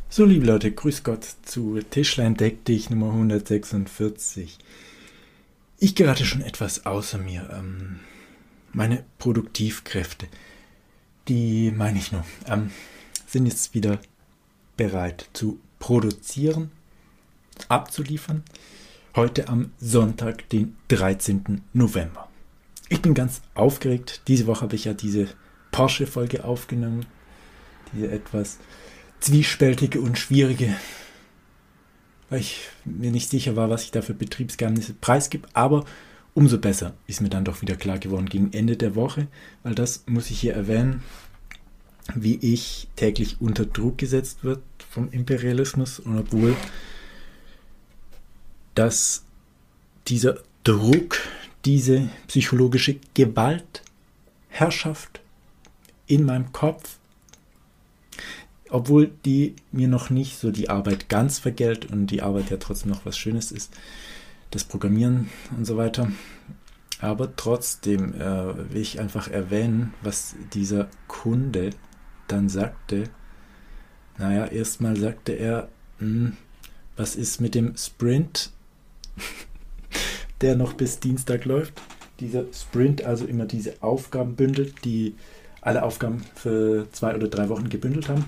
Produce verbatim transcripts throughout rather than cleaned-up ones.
So, liebe Leute, grüß Gott zu Tischlein deck dich Nummer hundertsechsundvierzig. Ich gerate schon etwas außer mir. Ähm, meine Produktivkräfte, die meine ich nur, ähm, sind jetzt wieder bereit zu produzieren, abzuliefern. Heute am Sonntag, den dreizehnten November. Ich bin ganz aufgeregt. Diese Woche habe ich ja diese Porsche-Folge aufgenommen. Diese etwas zwiespältige und schwierige, weil ich mir nicht sicher war, was ich da für Betriebsgeheimnisse preisgebe, aber umso besser ist mir dann doch wieder klar geworden gegen Ende der Woche, weil das muss ich hier erwähnen, wie ich täglich unter Druck gesetzt wird vom Imperialismus, und obwohl dass dieser Druck, diese psychologische Gewaltherrschaft in meinem Kopf, obwohl die mir noch nicht so die Arbeit ganz vergällt und die Arbeit ja trotzdem noch was Schönes ist, das Programmieren und so weiter. Aber trotzdem äh, will ich einfach erwähnen, was dieser Kunde dann sagte. Naja, erstmal sagte er, mh, was ist mit dem Sprint, der noch bis Dienstag läuft. Dieser Sprint, also immer diese Aufgaben bündelt, die alle Aufgaben für zwei oder drei Wochen gebündelt haben.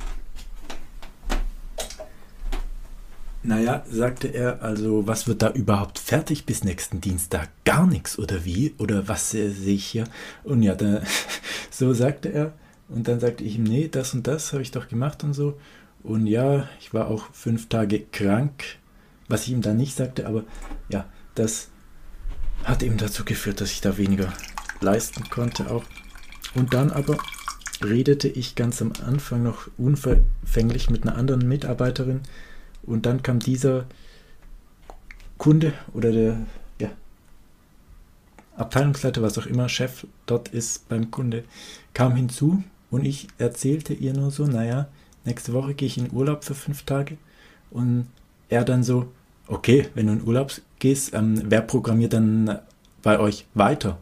Naja, sagte er, also was wird da überhaupt fertig bis nächsten Dienstag? Gar nichts, oder wie? Oder was äh, sehe ich hier? Und ja, da, so sagte er. Und dann sagte ich ihm, nee, das und das habe ich doch gemacht und so. Und ja, ich war auch fünf Tage krank, was ich ihm dann nicht sagte, aber ja, das hat eben dazu geführt, dass ich da weniger leisten konnte auch. Und dann aber redete ich ganz am Anfang noch unverfänglich mit einer anderen Mitarbeiterin. Und dann kam dieser Kunde oder der ja, Abteilungsleiter, was auch immer, Chef dort ist beim Kunde, kam hinzu und ich erzählte ihr nur so, naja, nächste Woche gehe ich in Urlaub für fünf Tage. Und er dann so, okay, wenn du in Urlaub gehst, ähm, wer programmiert dann bei euch weiter?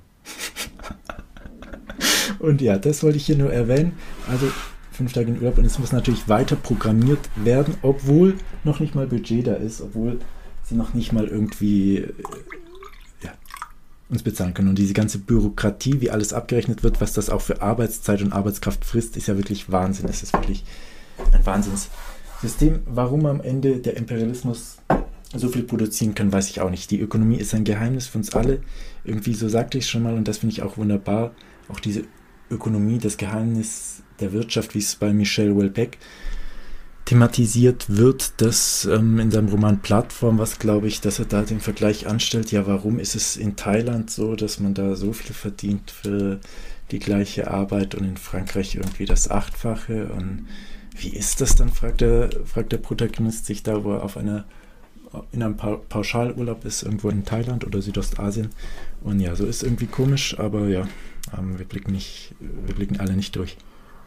Und ja, das wollte ich hier nur erwähnen. Also fünf Tage in Urlaub und es muss natürlich weiter programmiert werden, obwohl noch nicht mal Budget da ist, obwohl sie noch nicht mal irgendwie äh, ja, uns bezahlen können. Und diese ganze Bürokratie, wie alles abgerechnet wird, was das auch für Arbeitszeit und Arbeitskraft frisst, ist ja wirklich Wahnsinn. Es ist wirklich ein Wahnsinnssystem. Warum am Ende der Imperialismus so viel produzieren kann, weiß ich auch nicht. Die Ökonomie ist ein Geheimnis für uns alle. Irgendwie, so sagte ich schon mal, und das finde ich auch wunderbar, auch diese Ökonomie, das Geheimnis der Wirtschaft, wie es bei Michel Houellebecq thematisiert wird, das ähm, in seinem Roman Plattform, was glaube ich, dass er da den Vergleich anstellt, ja, warum ist es in Thailand so, dass man da so viel verdient für die gleiche Arbeit und in Frankreich irgendwie das Achtfache, und wie ist das dann, fragt der, fragt der Protagonist sich da, wo er auf einer in einem pa- Pauschalurlaub ist, irgendwo in Thailand oder Südostasien, und ja, so ist irgendwie komisch, aber ja, ähm, wir blicken nicht, wir blicken alle nicht durch.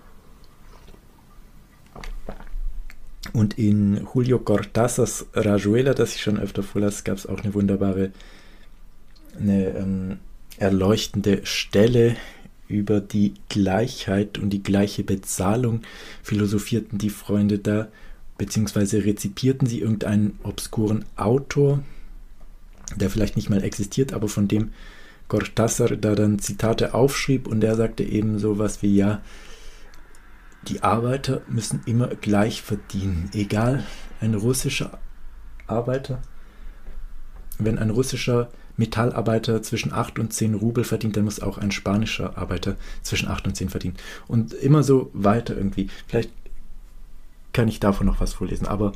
Und in Julio Cortázars Rayuela, das ich schon öfter vorlas, gab es auch eine wunderbare, eine ähm, erleuchtende Stelle über die Gleichheit und die gleiche Bezahlung. Philosophierten die Freunde da, beziehungsweise rezipierten sie irgendeinen obskuren Autor, der vielleicht nicht mal existiert, aber von dem Cortázar da dann Zitate aufschrieb, und er sagte eben sowas wie, ja, die Arbeiter müssen immer gleich verdienen, egal, ein russischer Arbeiter, wenn ein russischer Metallarbeiter zwischen acht und zehn Rubel verdient, dann muss auch ein spanischer Arbeiter zwischen acht und zehn verdienen. Und immer so weiter irgendwie. Vielleicht kann ich davon noch was vorlesen, aber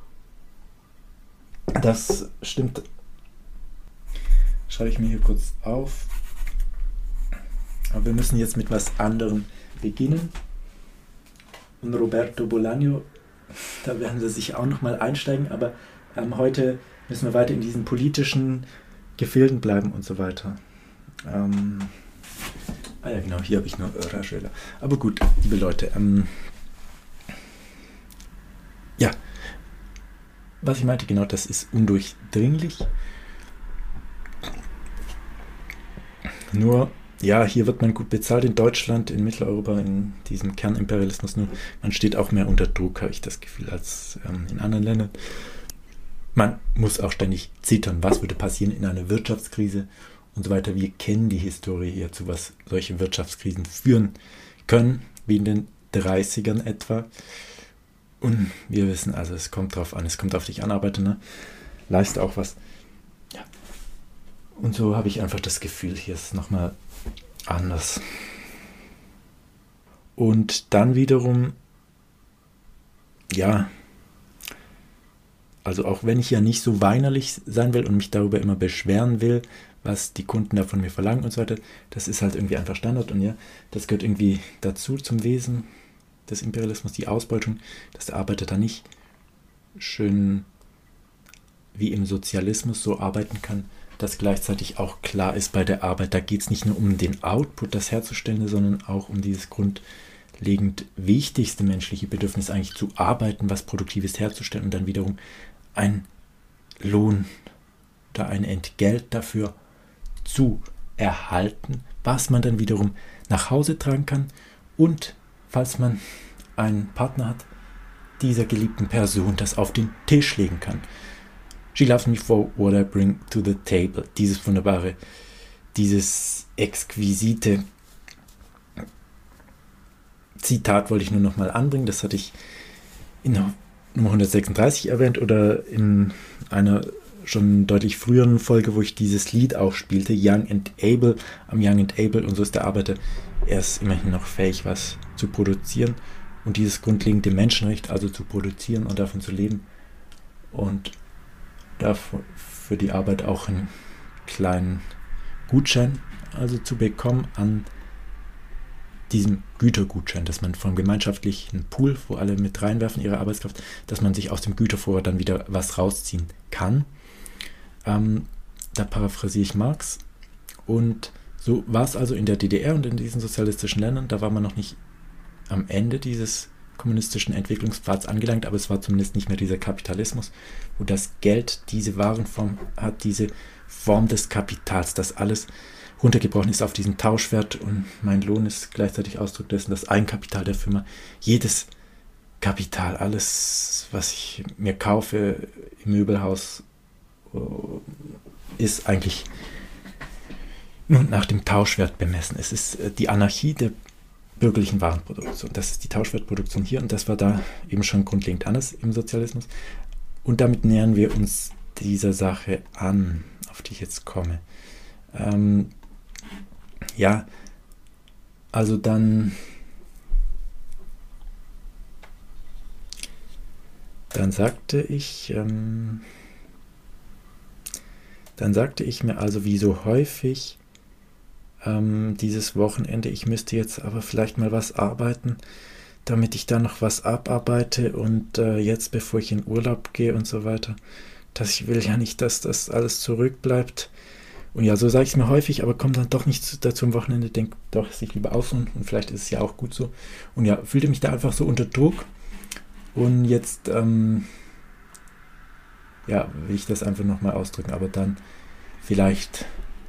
das stimmt. Schreibe ich mir hier kurz auf. Aber wir müssen jetzt mit was anderem beginnen. Und Roberto Bolaño, da werden wir sicher auch nochmal einsteigen, aber ähm, heute müssen wir weiter in diesen politischen Gefilden bleiben und so weiter. Ähm, ah ja, genau, hier habe ich nur Rayuela. Aber gut, liebe Leute, ähm, ja, was ich meinte, genau, das ist undurchdringlich. Nur ja, hier wird man gut bezahlt in Deutschland, in Mitteleuropa, in diesem Kernimperialismus nur. Man steht auch mehr unter Druck, habe ich das Gefühl, als ähm, in anderen Ländern. Man muss auch ständig zittern, was würde passieren in einer Wirtschaftskrise und so weiter. Wir kennen die Historie hier, zu was solche Wirtschaftskrisen führen können, wie in den dreißigern etwa. Und wir wissen, also es kommt drauf an, es kommt auf dich an, arbeite, ne? Leiste auch was. Ja. Und so habe ich einfach das Gefühl, hier ist es nochmal anders. Und dann wiederum, ja, also auch wenn ich ja nicht so weinerlich sein will und mich darüber immer beschweren will, was die Kunden da von mir verlangen und so weiter, das ist halt irgendwie einfach Standard und ja, das gehört irgendwie dazu zum Wesen des Imperialismus, die Ausbeutung, dass der Arbeiter da nicht schön wie im Sozialismus so arbeiten kann, dass gleichzeitig auch klar ist bei der Arbeit, da geht es nicht nur um den Output, das Herzustellen, sondern auch um dieses grundlegend wichtigste menschliche Bedürfnis, eigentlich zu arbeiten, was Produktives herzustellen und dann wiederum ein Lohn oder ein Entgelt dafür zu erhalten, was man dann wiederum nach Hause tragen kann und, falls man einen Partner hat, dieser geliebten Person das auf den Tisch legen kann. She loves me for what I bring to the table. Dieses wunderbare, dieses exquisite Zitat wollte ich nur noch mal anbringen. Das hatte ich in Nummer hundertsechsunddreißig erwähnt oder in einer schon deutlich früheren Folge, wo ich dieses Lied auch spielte, Young and Able, am Young and Able, und so ist der Arbeiter, er ist immerhin noch fähig, was zu produzieren und dieses grundlegende Menschenrecht, also zu produzieren und davon zu leben und dafür für die Arbeit auch einen kleinen Gutschein also zu bekommen an diesem Gütergutschein, dass man vom gemeinschaftlichen Pool, wo alle mit reinwerfen ihre Arbeitskraft, dass man sich aus dem Gütervorrat dann wieder was rausziehen kann. Ähm, da paraphrasiere ich Marx. Und so war es also in der D D R und in diesen sozialistischen Ländern. Da war man noch nicht am Ende dieses kommunistischen Entwicklungspfads angelangt, aber es war zumindest nicht mehr dieser Kapitalismus, wo das Geld diese Warenform hat, diese Form des Kapitals, das alles runtergebrochen ist auf diesen Tauschwert und mein Lohn ist gleichzeitig Ausdruck dessen, das Eigenkapital der Firma. Jedes Kapital, alles, was ich mir kaufe im Möbelhaus, ist eigentlich nur nach dem Tauschwert bemessen. Es ist die Anarchie der bürgerlichen Warenproduktion. Das ist die Tauschwertproduktion hier und das war da eben schon grundlegend anders im Sozialismus. Und damit nähern wir uns dieser Sache an, auf die ich jetzt komme. Ähm, ja, also dann, dann sagte ich, ähm, dann sagte ich mir also, wie so häufig, ähm, dieses Wochenende, ich müsste jetzt aber vielleicht mal was arbeiten, damit ich da noch was abarbeite und äh, jetzt, bevor ich in Urlaub gehe und so weiter, dass ich will ja nicht, dass das alles zurückbleibt. Und ja, so sage ich es mir häufig, aber komme dann doch nicht dazu am Wochenende, denke doch, es sich lieber aus und, und vielleicht ist es ja auch gut so. Und ja, fühlte mich da einfach so unter Druck und jetzt, ähm, ja, will ich das einfach nochmal ausdrücken, aber dann vielleicht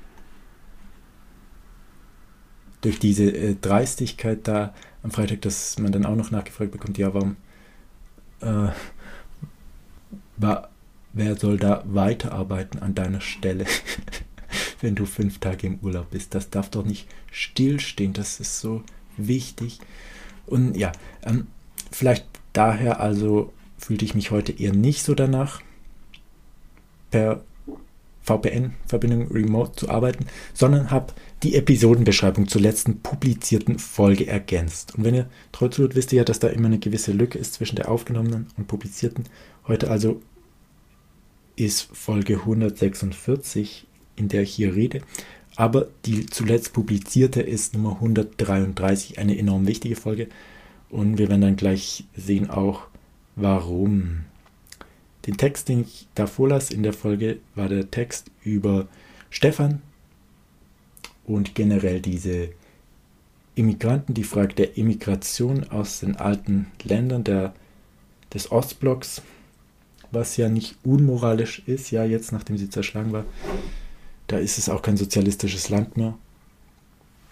durch diese äh, Dreistigkeit da am Freitag, dass man dann auch noch nachgefragt bekommt, ja, warum, äh, war, wer soll da weiterarbeiten an deiner Stelle? Wenn du fünf Tage im Urlaub bist. Das darf doch nicht stillstehen, das ist so wichtig. Und ja, ähm, vielleicht daher also fühlte ich mich heute eher nicht so danach, per V P N-Verbindung remote zu arbeiten, sondern habe die Episodenbeschreibung zur letzten publizierten Folge ergänzt. Und wenn ihr treu zuhört, wisst ihr ja, dass da immer eine gewisse Lücke ist zwischen der aufgenommenen und publizierten. Heute also ist Folge hundertsechsundvierzig, in der ich hier rede, aber die zuletzt publizierte ist Nummer hundertdreiunddreißig, eine enorm wichtige Folge und wir werden dann gleich sehen auch, warum. Den Text, den ich da vorlas in der Folge, war der Text über Stefan und generell diese Immigranten, die Frage der Immigration aus den alten Ländern der, des Ostblocks, was ja nicht unmoralisch ist, ja jetzt, nachdem sie zerschlagen war. Da ist es auch kein sozialistisches Land mehr.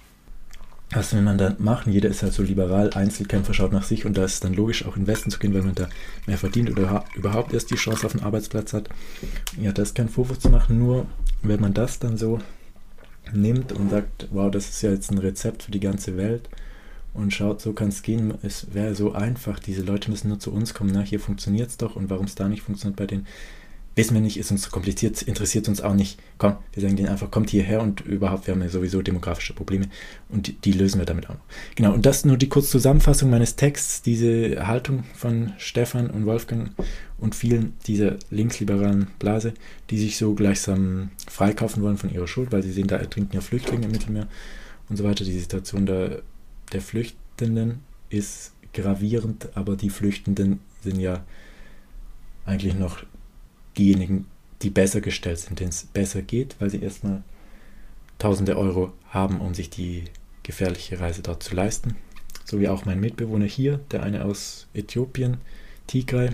Was will man dann machen? Jeder ist halt so liberal, Einzelkämpfer, schaut nach sich und da ist es dann logisch, auch in den Westen zu gehen, weil man da mehr verdient oder überhaupt erst die Chance auf einen Arbeitsplatz hat. Ja, das ist kein Vorwurf zu machen, nur wenn man das dann so nimmt und sagt, wow, das ist ja jetzt ein Rezept für die ganze Welt und schaut, so kann es gehen, es wäre so einfach, diese Leute müssen nur zu uns kommen, na, hier funktioniert es doch und warum es da nicht funktioniert bei denen, wissen wir nicht, ist uns zu kompliziert, interessiert uns auch nicht. Komm, wir sagen denen einfach, kommt hierher und überhaupt, wir haben ja sowieso demografische Probleme und die, die lösen wir damit auch noch. Genau, und das nur die kurze Zusammenfassung meines Texts, diese Haltung von Stefan und Wolfgang und vielen dieser linksliberalen Blase, die sich so gleichsam freikaufen wollen von ihrer Schuld, weil sie sehen, da ertrinken ja Flüchtlinge im Mittelmeer und so weiter. Die Situation der, der Flüchtenden ist gravierend, aber die Flüchtenden sind ja eigentlich noch diejenigen, die besser gestellt sind, denen es besser geht, weil sie erstmal tausende Euro haben, um sich die gefährliche Reise dort zu leisten. So wie auch mein Mitbewohner hier, der eine aus Äthiopien, Tigray,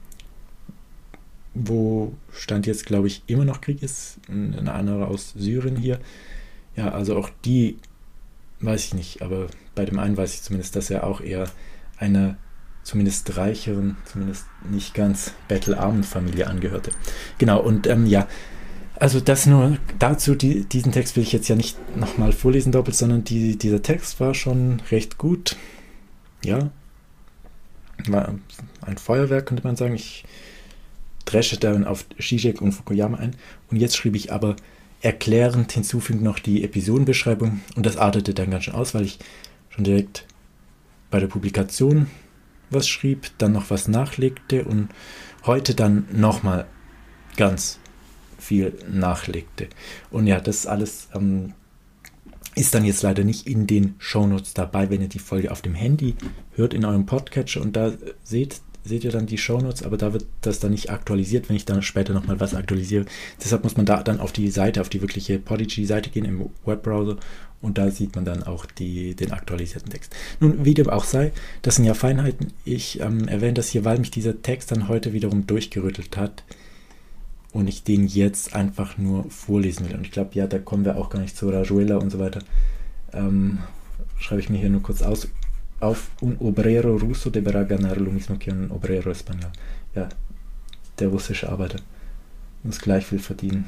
wo Stand jetzt, glaube ich, immer noch Krieg ist, ein anderer aus Syrien hier. Ja, also auch die, weiß ich nicht, aber bei dem einen weiß ich zumindest, dass er auch eher einer zumindest reicheren, zumindest nicht ganz bettelarmen Familie angehörte. Genau, und ähm, ja, also das nur dazu, die, diesen Text will ich jetzt ja nicht nochmal vorlesen doppelt, sondern die, dieser Text war schon recht gut. Ja, war ein Feuerwerk, könnte man sagen. Ich dresche darin auf Zizek und Fukuyama ein. Und jetzt schrieb ich aber erklärend hinzufügend noch die Episodenbeschreibung und das artete dann ganz schön aus, weil ich schon direkt bei der Publikation was schrieb, dann noch was nachlegte und heute dann nochmal ganz viel nachlegte. Und ja, das alles ähm, ist dann jetzt leider nicht in den Shownotes dabei, wenn ihr die Folge auf dem Handy hört in eurem Podcatcher und da seht, seht ihr dann die Shownotes, aber da wird das dann nicht aktualisiert, wenn ich dann später nochmal was aktualisiere. Deshalb muss man da dann auf die Seite, auf die wirkliche Podigy-Seite gehen im Webbrowser und da sieht man dann auch die, den aktualisierten Text. Nun, wie dem auch sei, das sind ja Feinheiten. Ich ähm, erwähne das hier, weil mich dieser Text dann heute wiederum durchgerüttelt hat und ich den jetzt einfach nur vorlesen will. Und ich glaube, ja, da kommen wir auch gar nicht zu Rayuela und so weiter. Ähm, schreibe ich mir hier nur kurz aus. Auf un obrero ruso deberá ganar lo mismo que un obrero español. Ja, der russische Arbeiter muss gleich viel verdienen.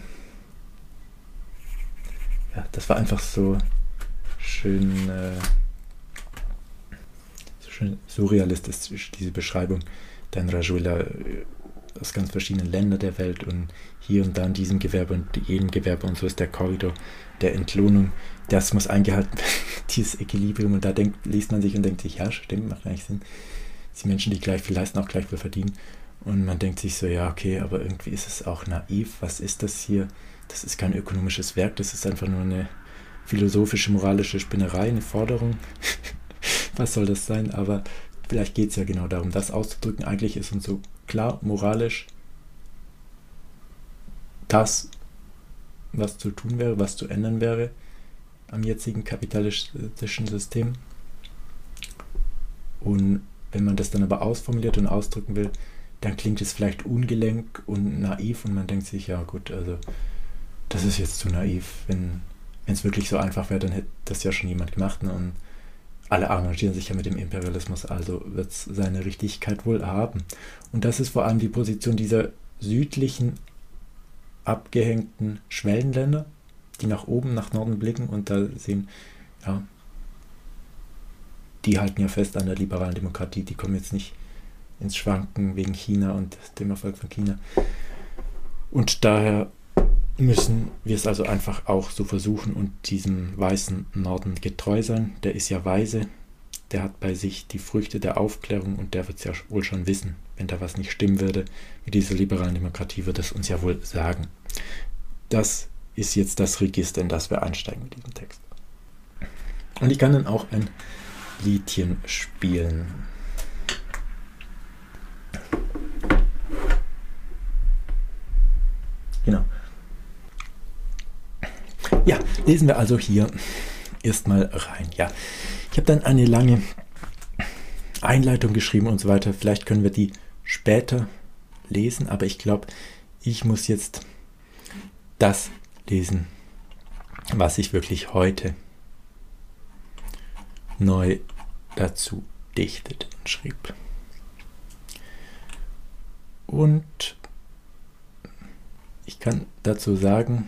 Ja, das war einfach so schön, äh, so schön surrealistisch, diese Beschreibung. Dann Rayuela aus ganz verschiedenen Ländern der Welt und hier und da in diesem Gewerbe und jenem Gewerbe und so ist der Korridor der Entlohnung. Das muss eingehalten werden, dieses Equilibrium. Und da denkt, liest man sich und denkt sich, ja, stimmt, macht eigentlich Sinn. Die Menschen, die gleich viel leisten, auch gleich viel verdienen. Und man denkt sich so, ja, okay, aber irgendwie ist es auch naiv. Was ist das hier? Das ist kein ökonomisches Werk, das ist einfach nur eine philosophische, moralische Spinnerei, eine Forderung. Was soll das sein? Aber vielleicht geht es ja genau darum, das auszudrücken. Eigentlich ist uns so klar, moralisch, das, was zu tun wäre, was zu ändern wäre am jetzigen kapitalistischen System. Und wenn man das dann aber ausformuliert und ausdrücken will, dann klingt es vielleicht ungelenk und naiv und man denkt sich, ja gut, also das ist jetzt zu naiv. Wenn es wirklich so einfach wäre, dann hätte das ja schon jemand gemacht. Ne? Und alle arrangieren sich ja mit dem Imperialismus, also wird es seine Richtigkeit wohl haben. Und das ist vor allem die Position dieser südlichen, abgehängten Schwellenländer, die nach oben, nach Norden blicken und da sehen, ja, die halten ja fest an der liberalen Demokratie, die kommen jetzt nicht ins Schwanken wegen China und dem Erfolg von China. Und daher müssen wir es also einfach auch so versuchen und diesem weißen Norden getreu sein. Der ist ja weise, der hat bei sich die Früchte der Aufklärung und der wird es ja wohl schon wissen, wenn da was nicht stimmen würde mit dieser liberalen Demokratie, wird es uns ja wohl sagen. Das ist jetzt das Register, in das wir einsteigen mit diesem Text. Und ich kann dann auch ein Liedchen spielen. Genau. Ja, lesen wir also hier erstmal rein. Ja, ich habe dann eine lange Einleitung geschrieben und so weiter. Vielleicht können wir die später lesen, aber ich glaube, ich muss jetzt das lesen, was ich wirklich heute neu dazu dichtete und schrieb. Und ich kann dazu sagen,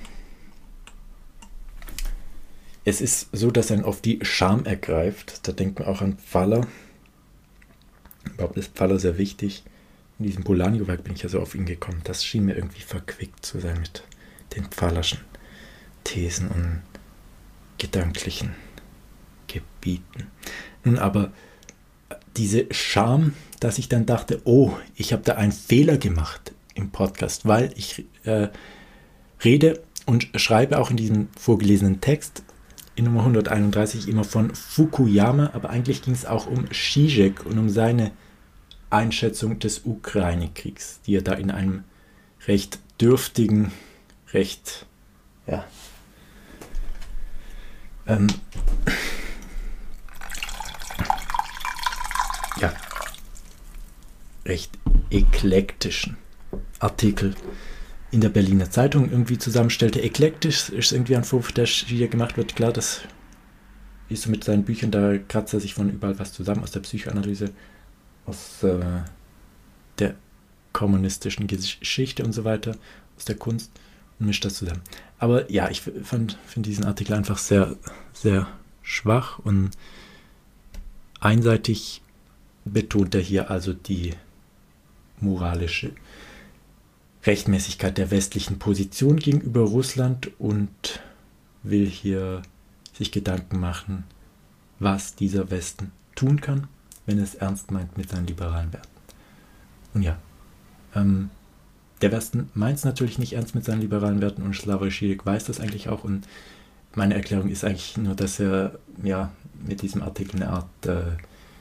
es ist so, dass einen oft die Scham ergreift. Da denkt man auch an Pfaller. Überhaupt ist Pfaller sehr wichtig. In diesem Polanyi-Werk bin ich ja so auf ihn gekommen. Das schien mir irgendwie verquickt zu sein mit den Pfallerschen Thesen und gedanklichen Gebieten. Nun aber diese Scham, dass ich dann dachte, oh, ich habe da einen Fehler gemacht im Podcast, weil ich äh, rede und schreibe auch in diesem vorgelesenen Text in Nummer hunderteinunddreißig immer von Fukuyama, aber eigentlich ging es auch um Zizek und um seine Einschätzung des Ukraine-Kriegs, die er da in einem recht dürftigen, recht, ja, ähm, ja, recht eklektischen Artikel in der Berliner Zeitung irgendwie zusammenstellte. Eklektisch ist irgendwie ein Vorwurf, der hier gemacht wird. Klar, das ist so mit seinen Büchern, da kratzt er sich von überall was zusammen, aus der Psychoanalyse, aus äh, der kommunistischen Geschichte und so weiter, aus der Kunst und mischt das zusammen. Aber ja, ich finde diesen Artikel einfach sehr, sehr schwach und einseitig betont er hier also die moralische Rechtmäßigkeit der westlichen Position gegenüber Russland und will hier sich Gedanken machen, was dieser Westen tun kann, wenn es ernst meint mit seinen liberalen Werten. Und ja, ähm, der Westen meint es natürlich nicht ernst mit seinen liberalen Werten und Slavoj Žižek weiß das eigentlich auch und meine Erklärung ist eigentlich nur, dass er ja mit diesem Artikel eine Art äh,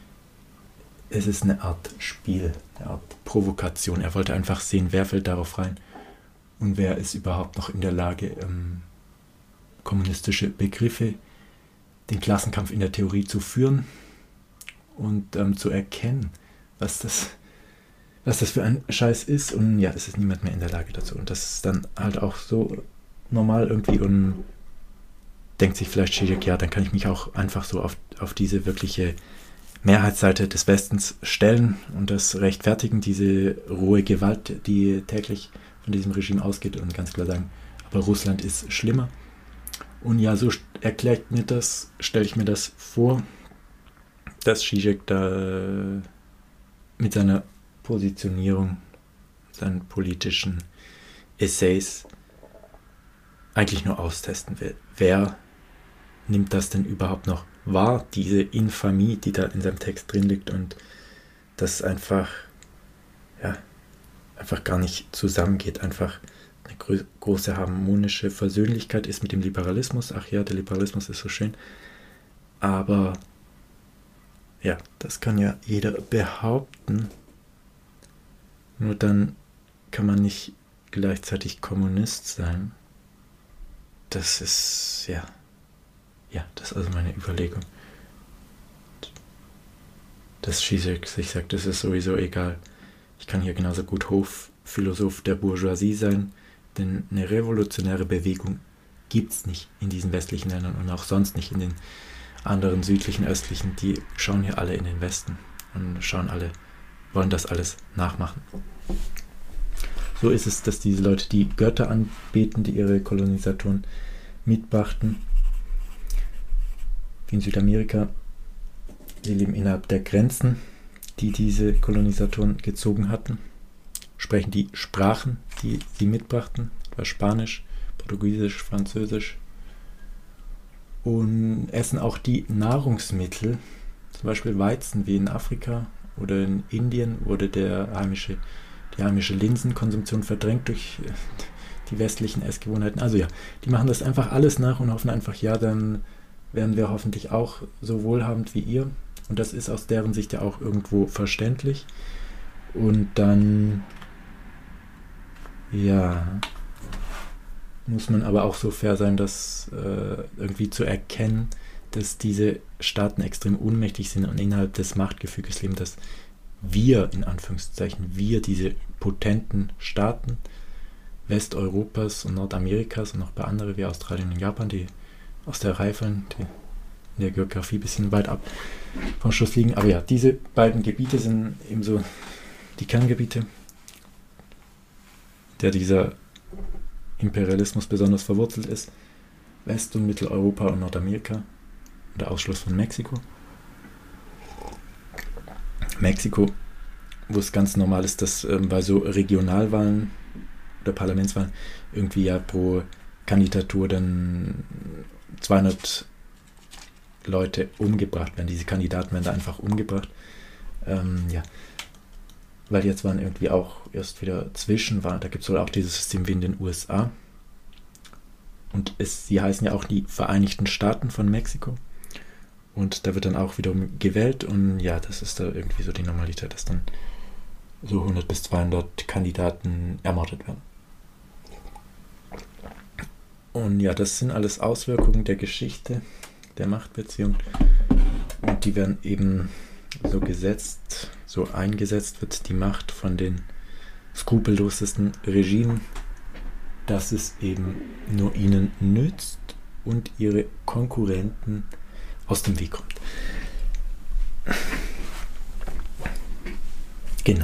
es ist eine Art Spiel, eine Art Provokation. Er wollte einfach sehen, wer fällt darauf rein und wer ist überhaupt noch in der Lage, ähm, kommunistische Begriffe, den Klassenkampf in der Theorie zu führen und ähm, zu erkennen, was das, was das für ein Scheiß ist. Und ja, es ist niemand mehr in der Lage dazu. Und das ist dann halt auch so normal irgendwie und denkt sich vielleicht Žižek, ja, dann kann ich mich auch einfach so auf, auf diese wirkliche Mehrheitsseite des Westens stellen und das rechtfertigen, diese rohe Gewalt, die täglich von diesem Regime ausgeht und ganz klar sagen, aber Russland ist schlimmer. Und ja, so erklärt mir das, stelle ich mir das vor, dass Žižek da mit seiner Positionierung, seinen politischen Essays eigentlich nur austesten will. Wer nimmt das denn überhaupt noch wahr, diese Infamie, die da in seinem Text drin liegt und das einfach, ja, einfach gar nicht zusammengeht, einfach eine gro- große harmonische Versöhnlichkeit ist mit dem Liberalismus. Ach ja, der Liberalismus ist so schön. Aber ja, das kann ja jeder behaupten. Nur dann kann man nicht gleichzeitig Kommunist sein. Das ist, ja, ja, das ist also meine Überlegung. Dass Žižek sich sagt, das ist sowieso egal. Ich kann hier genauso gut Hofphilosoph der Bourgeoisie sein, denn eine revolutionäre Bewegung gibt es nicht in diesen westlichen Ländern und auch sonst nicht in den anderen südlichen, östlichen. Die schauen hier alle in den Westen und schauen alle, wollen das alles nachmachen. So ist es, dass diese Leute die Götter anbeten, die ihre Kolonisatoren mitbrachten. Wie in Südamerika, sie leben innerhalb der Grenzen, die diese Kolonisatoren gezogen hatten, sprechen die Sprachen, die sie mitbrachten, etwa Spanisch, Portugiesisch, Französisch, und essen auch die Nahrungsmittel, zum Beispiel Weizen wie in Afrika oder in Indien wurde der heimische, die heimische Linsenkonsumption verdrängt durch die westlichen Essgewohnheiten. Also ja, die machen das einfach alles nach und hoffen einfach, ja, dann werden wir hoffentlich auch so wohlhabend wie ihr. Und das ist aus deren Sicht ja auch irgendwo verständlich. Und dann, ja, muss man aber auch so fair sein, das äh, irgendwie zu erkennen, dass diese Staaten extrem ohnmächtig sind und innerhalb des Machtgefüges leben, dass wir, in Anführungszeichen, wir, diese potenten Staaten Westeuropas und Nordamerikas und noch ein paar andere wie Australien und Japan, die aus der Reihe fallen, die in der Geografie ein bisschen weit ab vom Schuss liegen. Aber ja, diese beiden Gebiete sind eben so die Kerngebiete, der dieser Imperialismus besonders verwurzelt ist. West- und Mitteleuropa und Nordamerika. Der Ausschluss von Mexiko. Mexiko, wo es ganz normal ist, dass ähm, bei so Regionalwahlen oder Parlamentswahlen irgendwie ja pro Kandidatur dann zweihundert Leute umgebracht werden. Diese Kandidaten werden da einfach umgebracht. Ähm, ja. Weil jetzt waren irgendwie auch erst wieder Zwischenwahlen. Da gibt es wohl auch dieses System wie in den U S A. Und es, sie heißen ja auch die Vereinigten Staaten von Mexiko. Und da wird dann auch wiederum gewählt. Und ja, das ist da irgendwie so die Normalität, dass dann so hundert bis zweihundert Kandidaten ermordet werden. Und ja, das sind alles Auswirkungen der Geschichte, der Machtbeziehung. Und die werden eben so gesetzt, so eingesetzt wird die Macht von den skrupellosesten Regimen, dass es eben nur ihnen nützt und ihre Konkurrenten aus dem Weg kommt. Genau.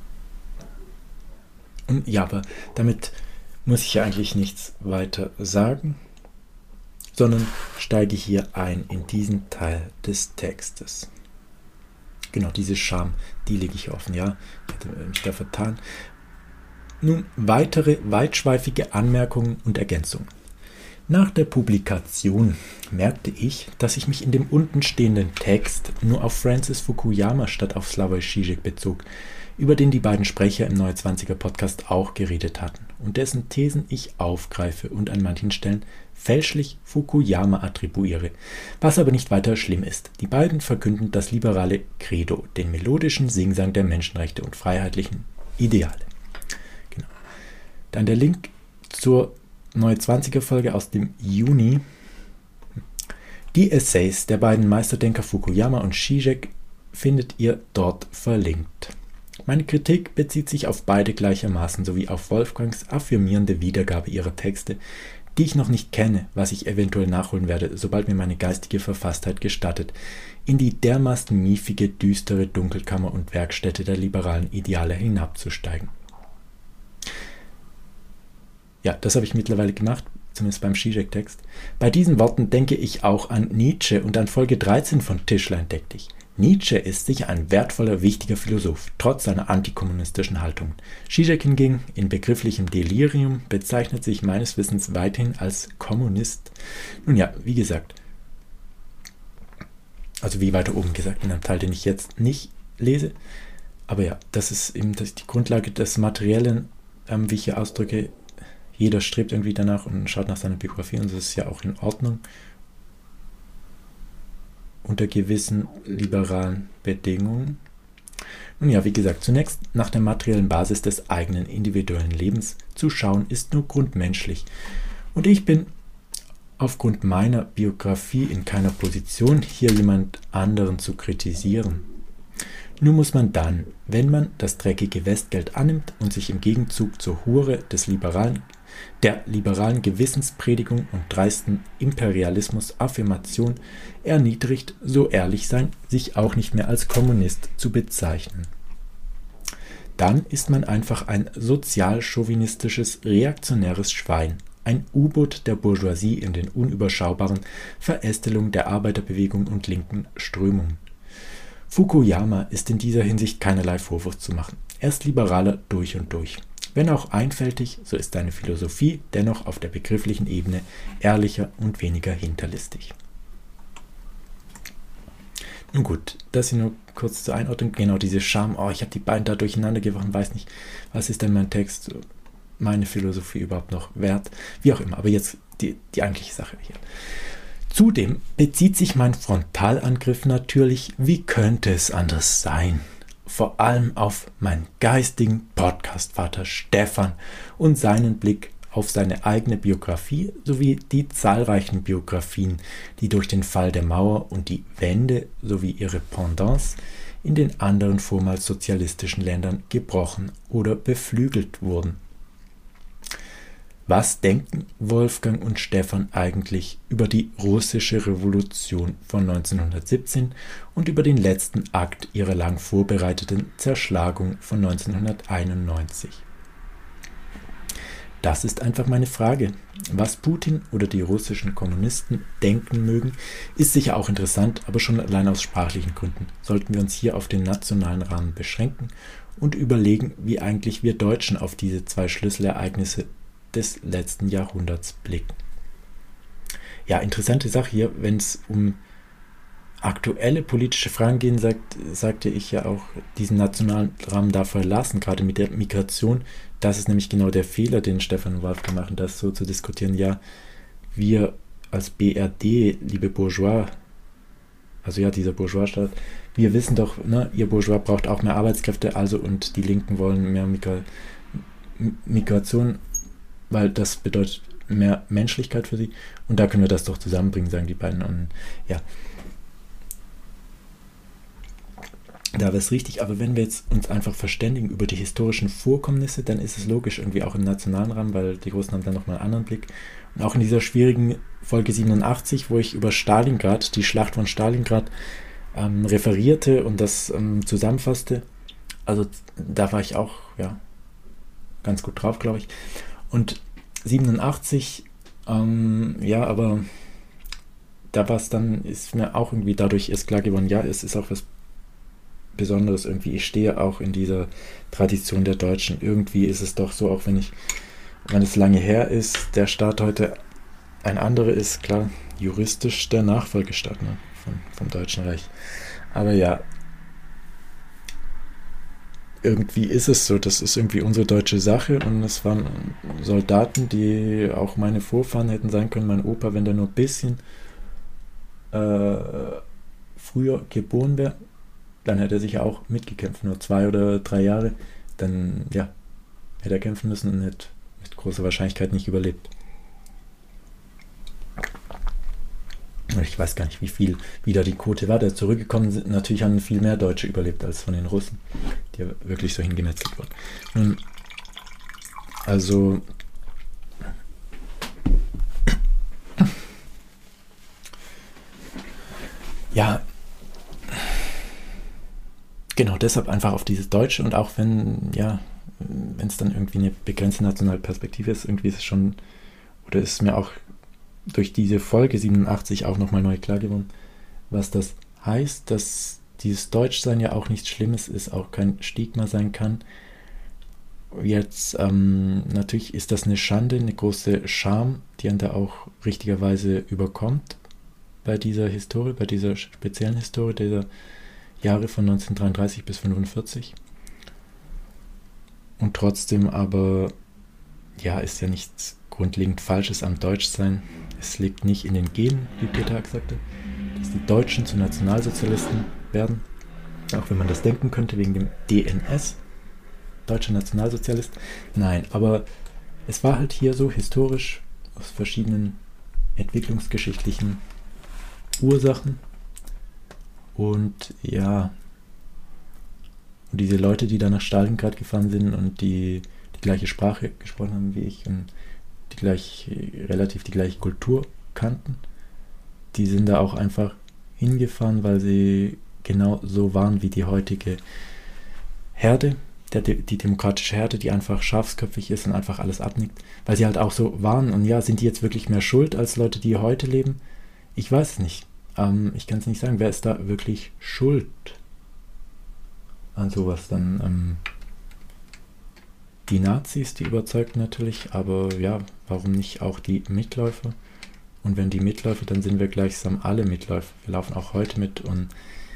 Und ja, aber damit muss ich ja eigentlich nichts weiter sagen, sondern steige hier ein in diesen Teil des Textes. Genau, diese Scham, die lege ich offen, ja, ich hätte mich da vertan. Nun, weitere weitschweifige Anmerkungen und Ergänzungen. Nach der Publikation merkte ich, dass ich mich in dem untenstehenden Text nur auf Francis Fukuyama statt auf Slavoj Žižek bezog, über den die beiden Sprecher im Neue Zwanziger Podcast auch geredet hatten und dessen Thesen ich aufgreife und an manchen Stellen fälschlich Fukuyama attribuiere, was aber nicht weiter schlimm ist. Die beiden verkünden das liberale Credo, den melodischen Singsang der Menschenrechte und freiheitlichen Ideale. Genau. Dann der Link zur Neue Zwanziger Folge aus dem Juni. Die Essays der beiden Meisterdenker Fukuyama und Žižek findet ihr dort verlinkt. Meine Kritik bezieht sich auf beide gleichermaßen sowie auf Wolfgangs affirmierende Wiedergabe ihrer Texte, die ich noch nicht kenne, was ich eventuell nachholen werde, sobald mir meine geistige Verfasstheit gestattet, in die dermaßen miefige, düstere Dunkelkammer und Werkstätte der liberalen Ideale hinabzusteigen. Ja, das habe ich mittlerweile gemacht, zumindest beim Žižek-Text. Bei diesen Worten denke ich auch an Nietzsche und an Folge dreizehn von Tischlein deck dich. Nietzsche ist sicher ein wertvoller, wichtiger Philosoph, trotz seiner antikommunistischen Haltung. Žižek hingegen, in begrifflichem Delirium, bezeichnet sich meines Wissens weithin als Kommunist. Nun ja, wie gesagt, also wie weiter oben gesagt, in einem Teil, den ich jetzt nicht lese, aber ja, das ist eben das, die Grundlage des Materiellen, ähm, wie ich hier ausdrücke. Jeder strebt irgendwie danach und schaut nach seiner Biografie und das ist ja auch in Ordnung. Unter gewissen liberalen Bedingungen. Nun ja, wie gesagt, zunächst nach der materiellen Basis des eigenen individuellen Lebens zu schauen, ist nur grundmenschlich. Und ich bin aufgrund meiner Biografie in keiner Position, hier jemand anderen zu kritisieren. Nur muss man dann, wenn man das dreckige Westgeld annimmt und sich im Gegenzug zur Hure des liberalen der liberalen Gewissenspredigung und dreisten Imperialismus-Affirmation erniedrigt, so ehrlich sein, sich auch nicht mehr als Kommunist zu bezeichnen. Dann ist man einfach ein sozialchauvinistisches, reaktionäres Schwein, ein U-Boot der Bourgeoisie in den unüberschaubaren Verästelungen der Arbeiterbewegung und linken Strömungen. Fukuyama ist in dieser Hinsicht keinerlei Vorwurf zu machen. Er ist Liberaler durch und durch. Wenn auch einfältig, so ist seine Philosophie dennoch auf der begrifflichen Ebene ehrlicher und weniger hinterlistig. Nun gut, das hier nur kurz zur Einordnung. Genau, diese Scham, oh, ich habe die beiden da durcheinander geworfen, weiß nicht, was ist denn mein Text, meine Philosophie überhaupt noch wert, wie auch immer. Aber jetzt die, die eigentliche Sache hier. Zudem bezieht sich mein Frontalangriff natürlich, wie könnte es anders sein, vor allem auf meinen geistigen Podcast-Vater Stefan und seinen Blick auf seine eigene Biografie sowie die zahlreichen Biografien, die durch den Fall der Mauer und die Wende sowie ihre Pendants in den anderen vormals sozialistischen Ländern gebrochen oder beflügelt wurden. Was denken Wolfgang und Stefan eigentlich über die russische Revolution von neunzehnhundertsiebzehn und über den letzten Akt ihrer lang vorbereiteten Zerschlagung von neunzehnhunderteinundneunzig? Das ist einfach meine Frage. Was Putin oder die russischen Kommunisten denken mögen, ist sicher auch interessant, aber schon allein aus sprachlichen Gründen sollten wir uns hier auf den nationalen Rahmen beschränken und überlegen, wie eigentlich wir Deutschen auf diese zwei Schlüsselereignisse des letzten Jahrhunderts blicken. Ja, interessante Sache hier, wenn es um aktuelle politische Fragen geht, sagt, sagte ich ja auch, diesen nationalen Rahmen da verlassen, gerade mit der Migration. Das ist nämlich genau der Fehler, den Stefan und Wolfgang machen, das so zu diskutieren. Ja, wir als B R D, liebe Bourgeois, also ja, dieser Bourgeoisstaat, wir wissen doch, ne, ihr Bourgeois braucht auch mehr Arbeitskräfte, also und die Linken wollen mehr Migra- Migration, weil das bedeutet mehr Menschlichkeit für sie. Und da können wir das doch zusammenbringen, sagen die beiden. Und ja, da wäre es richtig, aber wenn wir jetzt uns einfach verständigen über die historischen Vorkommnisse, dann ist es logisch irgendwie auch im nationalen Rahmen, weil die Russen haben dann nochmal einen anderen Blick. Und auch in dieser schwierigen Folge siebenundachtzig, wo ich über Stalingrad, die Schlacht von Stalingrad, ähm, referierte und das ähm, zusammenfasste, also da war ich auch, ja, ganz gut drauf, glaube ich. Und siebenundachtzig, ähm, ja, aber da war es dann, ist mir auch irgendwie dadurch erst klar geworden, ja, es ist auch was Besonderes irgendwie. Ich stehe auch in dieser Tradition der Deutschen. Irgendwie ist es doch so, auch wenn ich, wenn es lange her ist, der Staat heute ein anderer ist, klar, juristisch der Nachfolgestaat, ne, vom, vom Deutschen Reich. Aber ja, irgendwie ist es so, das ist irgendwie unsere deutsche Sache und es waren Soldaten, die auch meine Vorfahren hätten sein können, mein Opa, wenn der nur ein bisschen äh, früher geboren wäre, dann hätte er sicher auch mitgekämpft, nur zwei oder drei Jahre, dann ja, hätte er kämpfen müssen und hätte mit großer Wahrscheinlichkeit nicht überlebt. Ich weiß gar nicht, wie viel wieder die Quote war, der zurückgekommen sind. Natürlich haben viel mehr Deutsche überlebt als von den Russen, die ja wirklich so hingemetzelt wurden. Nun, also ja, genau, deshalb einfach auf dieses Deutsche und auch wenn, ja, wenn es dann irgendwie eine begrenzte nationale Perspektive ist, irgendwie ist es schon, oder ist mir auch durch diese Folge siebenundachtzig auch nochmal neu klar geworden, was das heißt, dass dieses Deutschsein ja auch nichts Schlimmes ist, auch kein Stigma sein kann. Jetzt, ähm, natürlich ist das eine Schande, eine große Scham, die einen da auch richtigerweise überkommt bei dieser Historie, bei dieser speziellen Historie dieser Jahre von neunzehnhundertdreiunddreißig bis fünfundvierzig. Und trotzdem aber, ja, ist ja nichts grundlegend Falsches am Deutschsein. Es liegt nicht in den Genen, wie Peter sagte, dass die Deutschen zu Nationalsozialisten werden, auch wenn man das denken könnte, wegen dem D N S, Deutscher Nationalsozialist. Nein, aber es war halt hier so historisch aus verschiedenen entwicklungsgeschichtlichen Ursachen. Und ja, und diese Leute, die da nach Stalingrad gefahren sind und die die gleiche Sprache gesprochen haben wie ich und die gleich, relativ die gleiche Kultur kannten, die sind da auch einfach hingefahren, weil sie genau so waren wie die heutige Herde, der, die demokratische Herde, die einfach schafsköpfig ist und einfach alles abnickt, weil sie halt auch so waren. Und ja, sind die jetzt wirklich mehr schuld als Leute, die heute leben? Ich weiß es nicht. Ähm, ich kann es nicht sagen. Wer ist da wirklich schuld an sowas? Dann ähm, die Nazis, die überzeugten natürlich, aber ja, warum nicht auch die Mitläufer? Und wenn die Mitläufer, dann sind wir gleichsam alle Mitläufer. Wir laufen auch heute mit und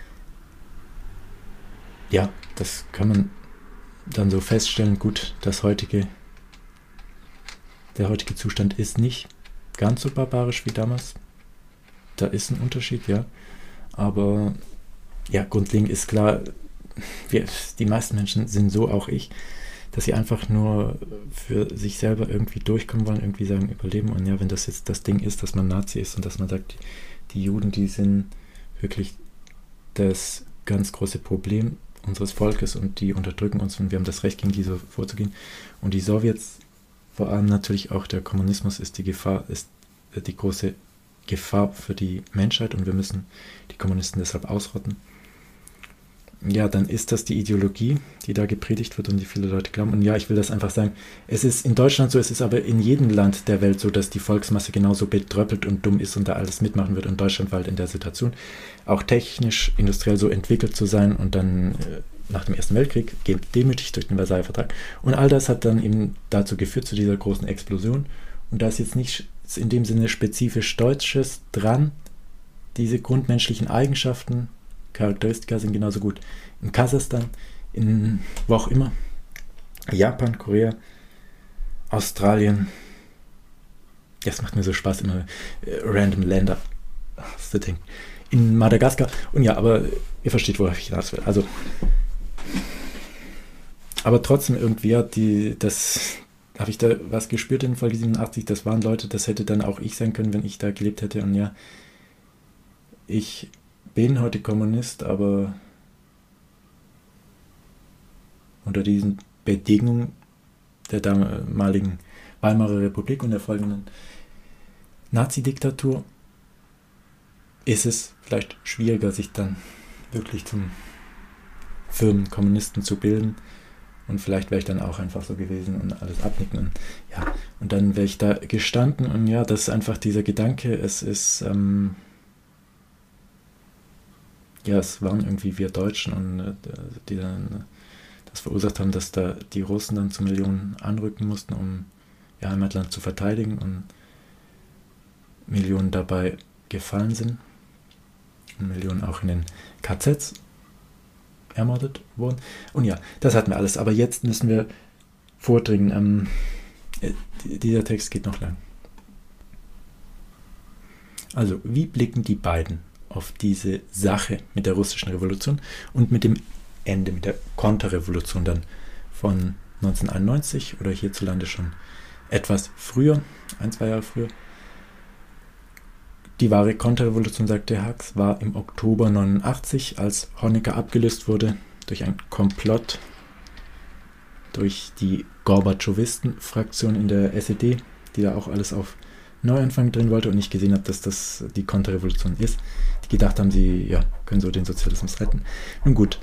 ja, das kann man dann so feststellen. Gut, das heutige, der heutige Zustand ist nicht ganz so barbarisch wie damals. Da ist ein Unterschied, ja. Aber ja, grundlegend ist klar, wir, die meisten Menschen sind so, auch ich, dass sie einfach nur für sich selber irgendwie durchkommen wollen, irgendwie sagen, überleben. Und ja, wenn das jetzt das Ding ist, dass man Nazi ist und dass man sagt, die Juden, die sind wirklich das ganz große Problem unseres Volkes und die unterdrücken uns und wir haben das Recht, gegen diese vorzugehen. Und die Sowjets, vor allem natürlich auch der Kommunismus ist die Gefahr, ist die große Gefahr für die Menschheit und wir müssen die Kommunisten deshalb ausrotten. Ja, dann ist das die Ideologie, die da gepredigt wird und die viele Leute glauben. Und ja, ich will das einfach sagen, es ist in Deutschland so, es ist aber in jedem Land der Welt so, dass die Volksmasse genauso betröppelt und dumm ist und da alles mitmachen wird. Und Deutschland war halt in der Situation, auch technisch, industriell so entwickelt zu sein und dann äh, nach dem Ersten Weltkrieg demütigt durch den Versailler Vertrag. Und all das hat dann eben dazu geführt, zu dieser großen Explosion. Und da ist jetzt nicht in dem Sinne spezifisch Deutsches dran, diese grundmenschlichen Eigenschaften, Charakteristika sind genauso gut in Kasachstan, in wo auch immer, Japan, Korea, Australien. Das macht mir so Spaß, immer äh, random Länder zu denken. In Madagaskar. Und ja, aber ihr versteht, worauf ich hinaus will. Also, aber trotzdem irgendwie hat die, das, habe ich da was gespürt in Folge siebenundachtzig, das waren Leute, das hätte dann auch ich sein können, wenn ich da gelebt hätte. Und ja, ich bin heute Kommunist, aber unter diesen Bedingungen der damaligen Weimarer Republik und der folgenden Nazi-Diktatur ist es vielleicht schwieriger, sich dann wirklich zum Firmenkommunisten zu bilden. Und vielleicht wäre ich dann auch einfach so gewesen und alles abnicken. Und, ja, und dann wäre ich da gestanden und ja, das ist einfach dieser Gedanke, es ist... Ähm, ja, es waren irgendwie wir Deutschen, und äh, die dann das verursacht haben, dass da die Russen dann zu Millionen anrücken mussten, um ihr Heimatland zu verteidigen und Millionen dabei gefallen sind und Millionen auch in den K Zs ermordet wurden. Und ja, das hatten wir alles. Aber jetzt müssen wir vordringen. Ähm, äh, dieser Text geht noch lang. Also, wie blicken die beiden auf diese Sache mit der russischen Revolution und mit dem Ende, mit der Konterrevolution dann von neunzehnhunderteinundneunzig oder hierzulande schon etwas früher, ein, zwei Jahre früher. Die wahre Konterrevolution, sagte Hux, war im Oktober neunundachtzig, als Honecker abgelöst wurde durch einen Komplott durch die Gorbatschowisten-Fraktion in der S E D, die da auch alles auf Neuanfang drin wollte und nicht gesehen hat, dass das die Konterrevolution ist. Die gedacht haben, sie ja, können so den Sozialismus retten. Nun gut,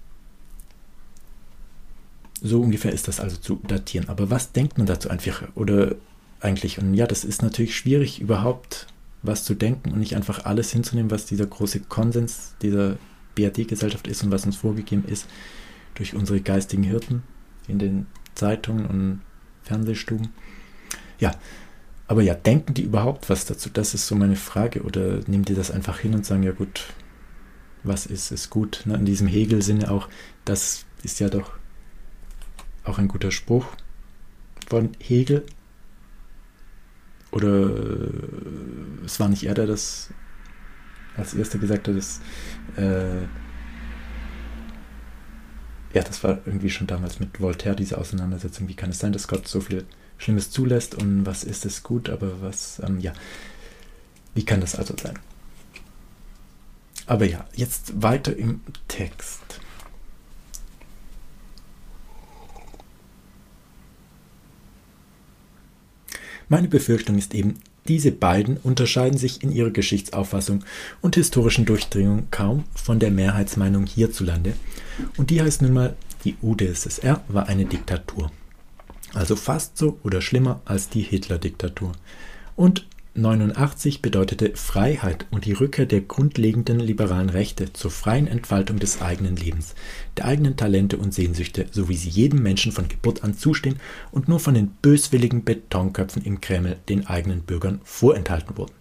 so ungefähr ist das also zu datieren. Aber was denkt man dazu einfach? Oder eigentlich? Und ja, das ist natürlich schwierig, überhaupt was zu denken und nicht einfach alles hinzunehmen, was dieser große Konsens dieser B R D-Gesellschaft ist und was uns vorgegeben ist durch unsere geistigen Hirten in den Zeitungen und Fernsehstuben. Ja, aber ja, denken die überhaupt was dazu? Das ist so meine Frage. Oder nehmen die das einfach hin und sagen, ja gut, was ist, ist gut. Ne? In diesem Hegel-Sinne auch, das ist ja doch auch ein guter Spruch von Hegel. Oder äh, es war nicht er, der das als erster gesagt hat, dass äh, ja, das war irgendwie schon damals mit Voltaire, diese Auseinandersetzung. Wie kann es sein, dass Gott so viel Schlimmes zulässt und was ist es gut, aber was, ähm, ja, wie kann das also sein? Aber ja, jetzt weiter im Text. Meine Befürchtung ist eben, diese beiden unterscheiden sich in ihrer Geschichtsauffassung und historischen Durchdringung kaum von der Mehrheitsmeinung hierzulande. Und die heißt nun mal, die U d S S R war eine Diktatur. Also fast so oder schlimmer als die Hitler-Diktatur. Und neunundachtzig bedeutete Freiheit und die Rückkehr der grundlegenden liberalen Rechte zur freien Entfaltung des eigenen Lebens, der eigenen Talente und Sehnsüchte, so wie sie jedem Menschen von Geburt an zustehen und nur von den böswilligen Betonköpfen im Kreml den eigenen Bürgern vorenthalten wurden.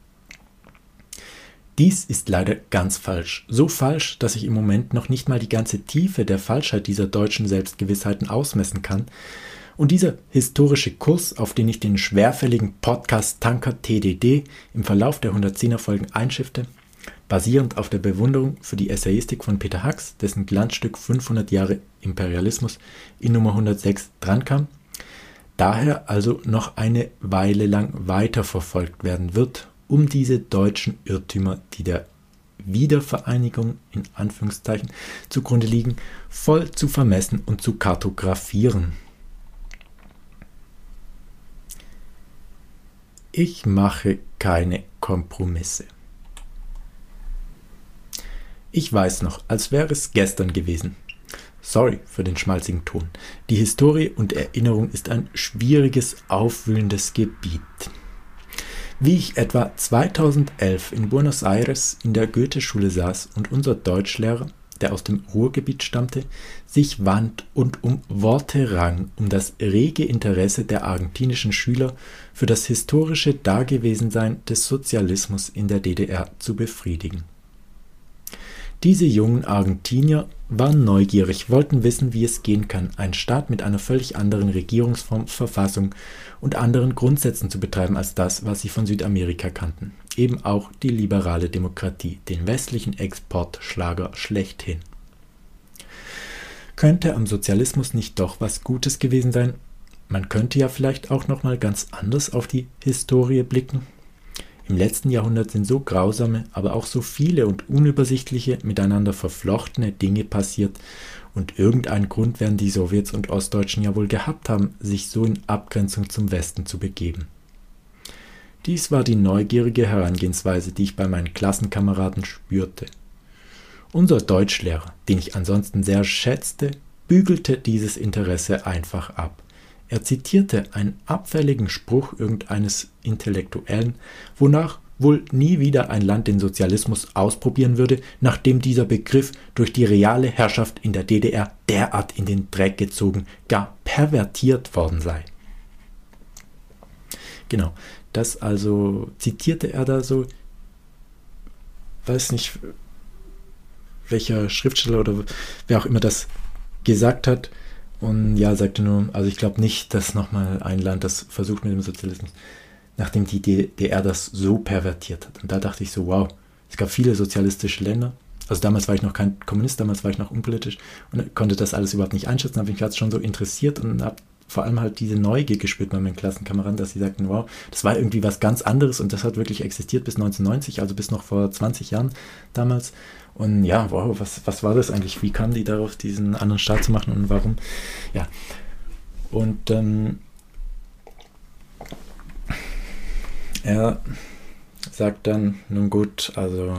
Dies ist leider ganz falsch. So falsch, dass ich im Moment noch nicht mal die ganze Tiefe der Falschheit dieser deutschen Selbstgewissheiten ausmessen kann. Und dieser historische Kurs, auf den ich den schwerfälligen Podcast-Tanker T D D im Verlauf der hundertzehner Folgen einschiffte, basierend auf der Bewunderung für die Essayistik von Peter Hux, dessen Glanzstück fünfhundert Jahre Imperialismus in Nummer hundertsechs drankam, daher also noch eine Weile lang weiterverfolgt werden wird, um diese deutschen Irrtümer, die der Wiedervereinigung in Anführungszeichen zugrunde liegen, voll zu vermessen und zu kartografieren. Ich mache keine Kompromisse. Ich weiß noch, als wäre es gestern gewesen. Sorry für den schmalzigen Ton. Die Historie und Erinnerung ist ein schwieriges, aufwühlendes Gebiet. Wie ich etwa zweitausendelf in Buenos Aires in der Goethe-Schule saß und unser Deutschlehrer, der aus dem Ruhrgebiet stammte, sich wand und um Worte rang, um das rege Interesse der argentinischen Schüler für das historische Dagewesensein des Sozialismus in der D D R zu befriedigen. Diese jungen Argentinier waren neugierig, wollten wissen, wie es gehen kann, einen Staat mit einer völlig anderen Regierungsform, Verfassung und anderen Grundsätzen zu betreiben als das, was sie von Südamerika kannten. Eben auch die liberale Demokratie, den westlichen Exportschlager schlechthin. Könnte am Sozialismus nicht doch was Gutes gewesen sein? Man könnte ja vielleicht auch nochmal ganz anders auf die Historie blicken. Im letzten Jahrhundert sind so grausame, aber auch so viele und unübersichtliche, miteinander verflochtene Dinge passiert und irgendeinen Grund werden die Sowjets und Ostdeutschen ja wohl gehabt haben, sich so in Abgrenzung zum Westen zu begeben. Dies war die neugierige Herangehensweise, die ich bei meinen Klassenkameraden spürte. Unser Deutschlehrer, den ich ansonsten sehr schätzte, bügelte dieses Interesse einfach ab. Er zitierte einen abfälligen Spruch irgendeines Intellektuellen, wonach wohl nie wieder ein Land den Sozialismus ausprobieren würde, nachdem dieser Begriff durch die reale Herrschaft in der D D R derart in den Dreck gezogen, gar pervertiert worden sei. Genau, das also zitierte er da so, weiß nicht, welcher Schriftsteller oder wer auch immer das gesagt hat. Und ja, sagte nur, also ich glaube nicht, dass nochmal ein Land das versucht mit dem Sozialismus, nachdem die D D R das so pervertiert hat. Und da dachte ich so, wow, es gab viele sozialistische Länder. Also damals war ich noch kein Kommunist, damals war ich noch unpolitisch und konnte das alles überhaupt nicht einschätzen, habe mich gerade schon so interessiert und habe vor allem halt diese Neugier gespürt bei meinen Klassenkameraden, dass sie sagten, wow, das war irgendwie was ganz anderes und das hat wirklich existiert bis neunzehnhundertneunzig, also bis noch vor zwanzig Jahren damals. Und ja, wow, was, was war das eigentlich? Wie kamen die darauf, diesen anderen Staat zu machen und warum? Ja, und ähm, er sagt dann, nun gut, also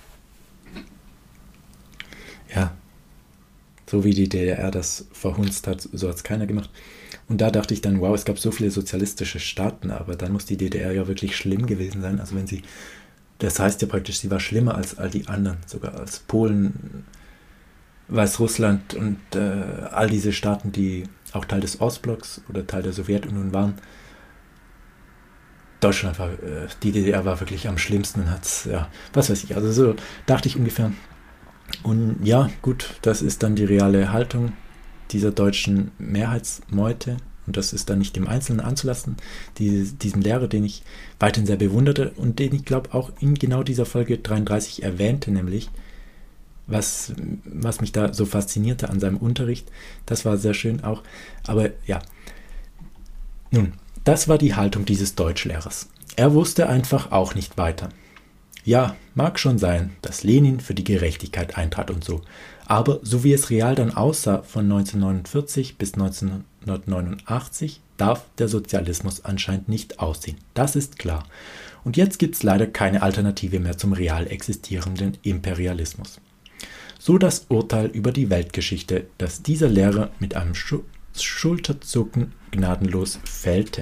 ja, so wie die D D R das verhunzt hat, so hat es keiner gemacht. Und da dachte ich dann, wow, es gab so viele sozialistische Staaten, aber dann muss die D D R ja wirklich schlimm gewesen sein. Also wenn sie, das heißt ja praktisch, sie war schlimmer als all die anderen, sogar als Polen, Weißrussland und äh, all diese Staaten, die auch Teil des Ostblocks oder Teil der Sowjetunion waren. Deutschland war, äh, die D D R war wirklich am schlimmsten und hat's, ja, was weiß ich, also so dachte ich ungefähr. Und ja, gut, das ist dann die reale Haltung dieser deutschen Mehrheitsmeute und das ist dann nicht dem Einzelnen anzulassen, die, diesen Lehrer, den ich weiterhin sehr bewunderte und den ich glaube auch in genau dieser Folge dreiunddreißig erwähnte, nämlich was, was mich da so faszinierte an seinem Unterricht, das war sehr schön auch, aber ja, nun, das war die Haltung dieses Deutschlehrers. Er wusste einfach auch nicht weiter. Ja, mag schon sein, dass Lenin für die Gerechtigkeit eintrat und so, aber so wie es real dann aussah von neunzehnhundertneunundvierzig bis neunzehnhundertneunundachtzig, darf der Sozialismus anscheinend nicht aussehen. Das ist klar. Und jetzt gibt es leider keine Alternative mehr zum real existierenden Imperialismus. So das Urteil über die Weltgeschichte, das dieser Lehrer mit einem Schu- Schulterzucken gnadenlos fällte.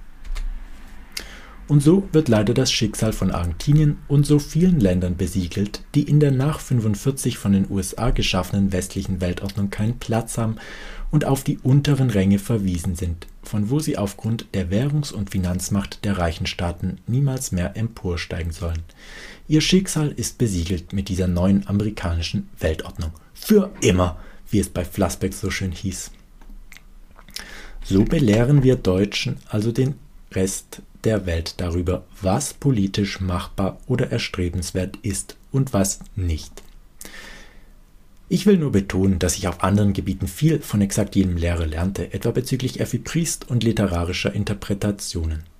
Und so wird leider das Schicksal von Argentinien und so vielen Ländern besiegelt, die in der nach fünfundvierzig von den U S A geschaffenen westlichen Weltordnung keinen Platz haben und auf die unteren Ränge verwiesen sind, von wo sie aufgrund der Währungs- und Finanzmacht der reichen Staaten niemals mehr emporsteigen sollen. Ihr Schicksal ist besiegelt mit dieser neuen amerikanischen Weltordnung. Für immer, wie es bei Flassbeck so schön hieß. So belehren wir Deutschen also den Rest der Welt darüber, was politisch machbar oder erstrebenswert ist und was nicht. Ich will nur betonen, dass ich auf anderen Gebieten viel von exakt jedem Lehrer lernte, etwa bezüglich Effi Briest und literarischer Interpretationen.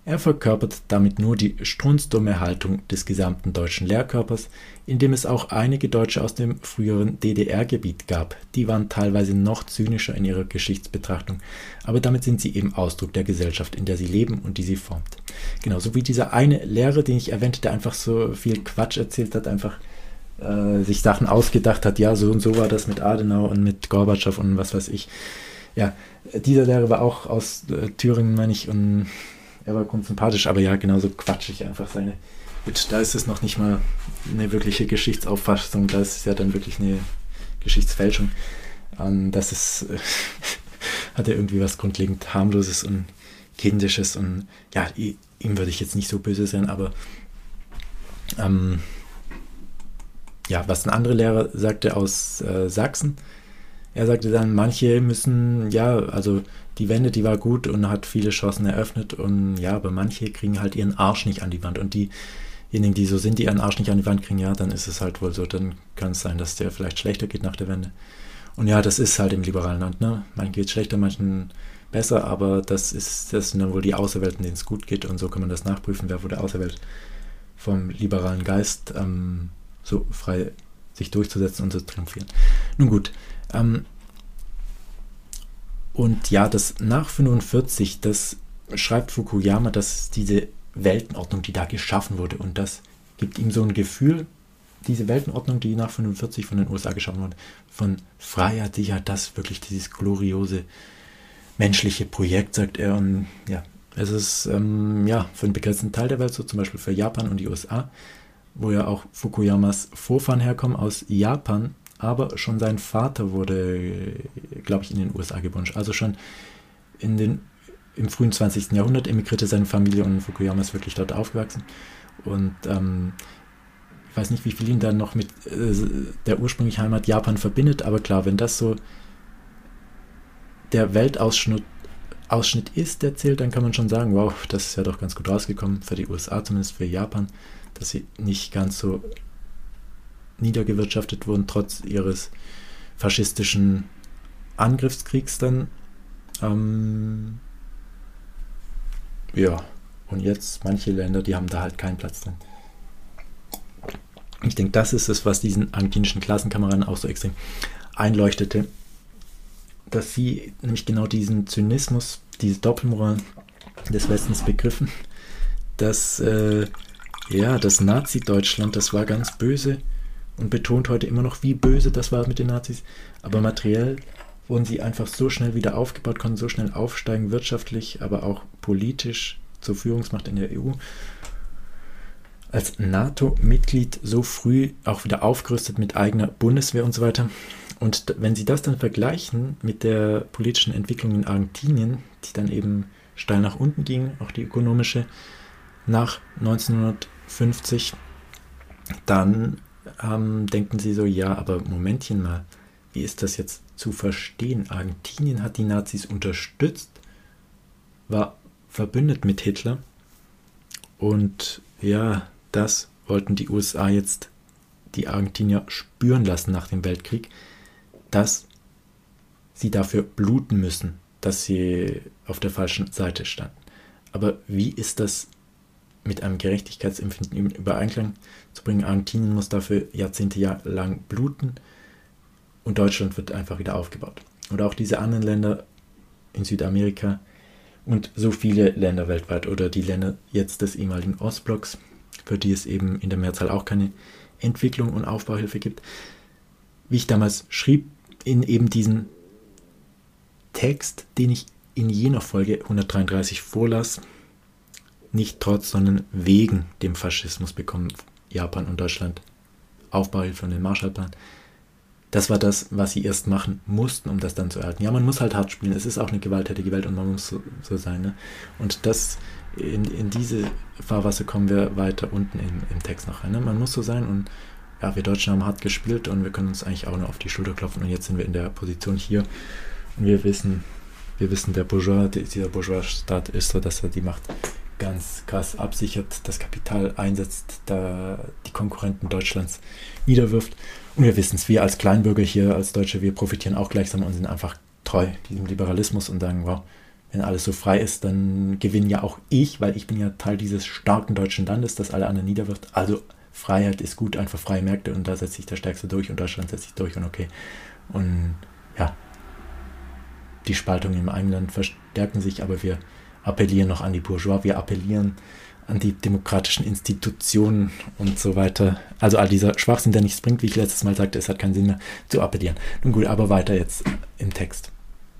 Er verkörpert damit nur die strunzdumme Haltung des gesamten deutschen Lehrkörpers, in dem es auch einige Deutsche aus dem früheren D D R-Gebiet gab. Die waren teilweise noch zynischer in ihrer Geschichtsbetrachtung, aber damit sind sie eben Ausdruck der Gesellschaft, in der sie leben und die sie formt. Genauso wie dieser eine Lehrer, den ich erwähnte, der einfach so viel Quatsch erzählt hat, einfach äh, sich Sachen ausgedacht hat, ja, so und so war das mit Adenauer und mit Gorbatschow und was weiß ich. Ja, dieser Lehrer war auch aus äh, Thüringen, meine ich, und er war grundsympathisch, aber ja, genauso quatschig einfach seine. Da ist es noch nicht mal eine wirkliche Geschichtsauffassung, da ist es ja dann wirklich eine Geschichtsfälschung. Ähm, das ist, äh, hat er irgendwie was grundlegend harmloses und kindisches und ja, ihm würde ich jetzt nicht so böse sein, aber ähm, ja, was ein anderer Lehrer sagte aus äh, Sachsen, er sagte dann, manche müssen, ja, also die Wende, die war gut und hat viele Chancen eröffnet und ja, aber manche kriegen halt ihren Arsch nicht an die Wand und diejenigen, die so sind, die ihren Arsch nicht an die Wand kriegen, ja, dann ist es halt wohl so, dann kann es sein, dass der vielleicht schlechter geht nach der Wende. Und ja, das ist halt im liberalen Land, ne? Manchen geht es schlechter, manchen besser, aber das ist, das sind dann wohl die Auserwählten, denen es gut geht und so kann man das nachprüfen, wer wurde auserwählt vom liberalen Geist, ähm, so frei sich durchzusetzen und zu triumphieren. Nun gut, ähm, und ja, das nach fünfundvierzig, das schreibt Fukuyama, dass diese Weltenordnung, die da geschaffen wurde, und das gibt ihm so ein Gefühl, diese Weltenordnung, die nach fünfundvierzig von den U S A geschaffen wurde, von Freiheit, Sicherheit, das wirklich dieses gloriose menschliche Projekt, sagt er. Und ja, es ist ähm, ja für einen begrenzten Teil der Welt so, zum Beispiel für Japan und die U S A, wo ja auch Fukuyamas Vorfahren herkommen aus Japan, aber schon sein Vater wurde, glaube ich, in den U S A geboren. Also schon in den, im frühen zwanzigsten Jahrhundert emigrierte seine Familie und Fukuyama ist wirklich dort aufgewachsen. Und ähm, ich weiß nicht, wie viel ihn dann noch mit äh, der ursprünglichen Heimat Japan verbindet, aber klar, wenn das so der Weltausschnitt Ausschnitt ist, der zählt, dann kann man schon sagen, wow, das ist ja doch ganz gut rausgekommen, für die U S A, zumindest für Japan, dass sie nicht ganz so niedergewirtschaftet wurden, trotz ihres faschistischen Angriffskriegs dann. Ähm, ja, und jetzt manche Länder, die haben da halt keinen Platz drin. Ich denke, das ist es, was diesen argentinischen Klassenkameraden auch so extrem einleuchtete, dass sie nämlich genau diesen Zynismus, diese Doppelmoral des Westens begriffen, dass äh, ja, das Nazi-Deutschland, das war ganz böse und betont heute immer noch, wie böse das war mit den Nazis, aber materiell wurden sie einfach so schnell wieder aufgebaut, konnten so schnell aufsteigen, wirtschaftlich, aber auch politisch zur Führungsmacht in der E U. Als NATO-Mitglied so früh auch wieder aufgerüstet mit eigener Bundeswehr und so weiter. Und wenn Sie das dann vergleichen mit der politischen Entwicklung in Argentinien, die dann eben steil nach unten ging, auch die ökonomische, nach neunzehnhundertfünfzig, dann ähm, denken Sie so, ja, aber Momentchen mal, wie ist das jetzt zu verstehen? Argentinien hat die Nazis unterstützt, war verbündet mit Hitler und ja, das wollten die U S A jetzt die Argentinier spüren lassen nach dem Weltkrieg, dass sie dafür bluten müssen, dass sie auf der falschen Seite standen. Aber wie ist das mit einem Gerechtigkeitsempfinden in Übereinklang zu bringen? Argentinien muss dafür jahrzehntelang bluten und Deutschland wird einfach wieder aufgebaut. Oder auch diese anderen Länder in Südamerika und so viele Länder weltweit oder die Länder jetzt des ehemaligen Ostblocks, für die es eben in der Mehrzahl auch keine Entwicklung und Aufbauhilfe gibt. Wie ich damals schrieb, in eben diesen Text, den ich in jener Folge hundertdreiunddreißig vorlas, nicht trotz, sondern wegen dem Faschismus bekommen Japan und Deutschland Aufbauhilfe und den Marshallplan. Das war das, was sie erst machen mussten, um das dann zu erhalten. Ja, man muss halt hart spielen. Es ist auch eine gewalttätige Welt und man muss so, so sein. Ne? Und das, in, in diese Fahrwasser kommen wir weiter unten im, im Text noch rein. Ne? Man muss so sein und ja, wir Deutschen haben hart gespielt und wir können uns eigentlich auch nur auf die Schulter klopfen und jetzt sind wir in der Position hier und wir wissen, wir wissen, der Bourgeois, dieser Bourgeois-Staat ist so, dass er die Macht ganz krass absichert, das Kapital einsetzt, da die Konkurrenten Deutschlands niederwirft. Und wir wissen es, wir als Kleinbürger hier, als Deutsche, wir profitieren auch gleichsam und sind einfach treu diesem Liberalismus und sagen, wow, wenn alles so frei ist, dann gewinne ja auch ich, weil ich bin ja Teil dieses starken deutschen Landes, das alle anderen niederwirft. Also Freiheit ist gut, einfach freie Märkte und da setzt sich der Stärkste durch und Deutschland setzt sich durch und okay. Und ja, die Spaltungen im eigenen Land verstärken sich, aber wir appellieren noch an die Bourgeois, wir appellieren an die demokratischen Institutionen und so weiter. Also all dieser Schwachsinn, der nichts bringt, wie ich letztes Mal sagte, es hat keinen Sinn mehr zu appellieren. Nun gut, aber weiter jetzt im Text.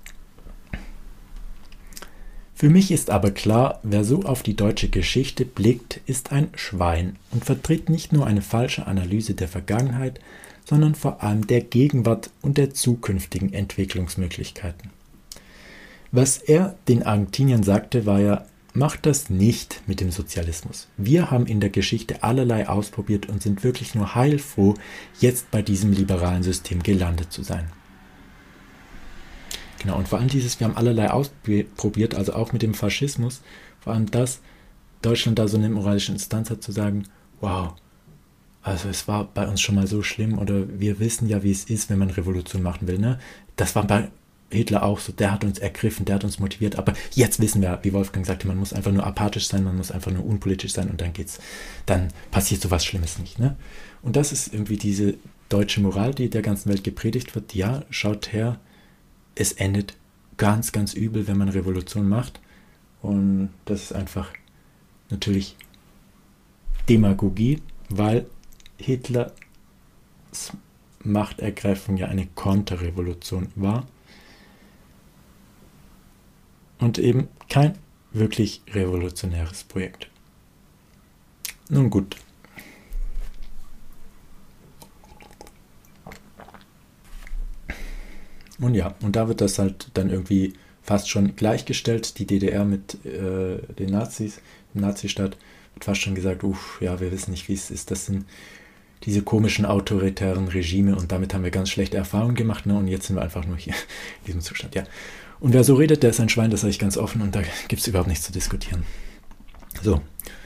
Für mich ist aber klar, wer so auf die deutsche Geschichte blickt, ist ein Schwein und vertritt nicht nur eine falsche Analyse der Vergangenheit, sondern vor allem der Gegenwart und der zukünftigen Entwicklungsmöglichkeiten. Was er den Argentiniern sagte, war ja, macht das nicht mit dem Sozialismus. Wir haben in der Geschichte allerlei ausprobiert und sind wirklich nur heilfroh, jetzt bei diesem liberalen System gelandet zu sein. Genau, und vor allem dieses, wir haben allerlei ausprobiert, also auch mit dem Faschismus, vor allem das, Deutschland da so eine moralische Instanz hat zu sagen, wow, also es war bei uns schon mal so schlimm oder wir wissen ja, wie es ist, wenn man Revolution machen will, ne? Das war bei Hitler auch so, der hat uns ergriffen, der hat uns motiviert, aber jetzt wissen wir, wie Wolfgang sagte, man muss einfach nur apathisch sein, man muss einfach nur unpolitisch sein und dann geht's, dann passiert sowas Schlimmes nicht, ne? Und das ist irgendwie diese deutsche Moral, die der ganzen Welt gepredigt wird, ja, schaut her, es endet ganz, ganz übel, wenn man Revolution macht und das ist einfach natürlich Demagogie, weil Hitlers Machtergreifung ja eine Konterrevolution war und eben kein wirklich revolutionäres Projekt. Nun gut. Und ja, und da wird das halt dann irgendwie fast schon gleichgestellt, die D D R mit äh, den Nazis, dem Nazistaat, wird fast schon gesagt, uff, ja, wir wissen nicht, wie es ist, das sind diese komischen autoritären Regime und damit haben wir ganz schlechte Erfahrungen gemacht, ne? Und jetzt sind wir einfach nur hier in diesem Zustand, ja. Und wer so redet, der ist ein Schwein, das sage ich ganz offen und da gibt es überhaupt nichts zu diskutieren. So.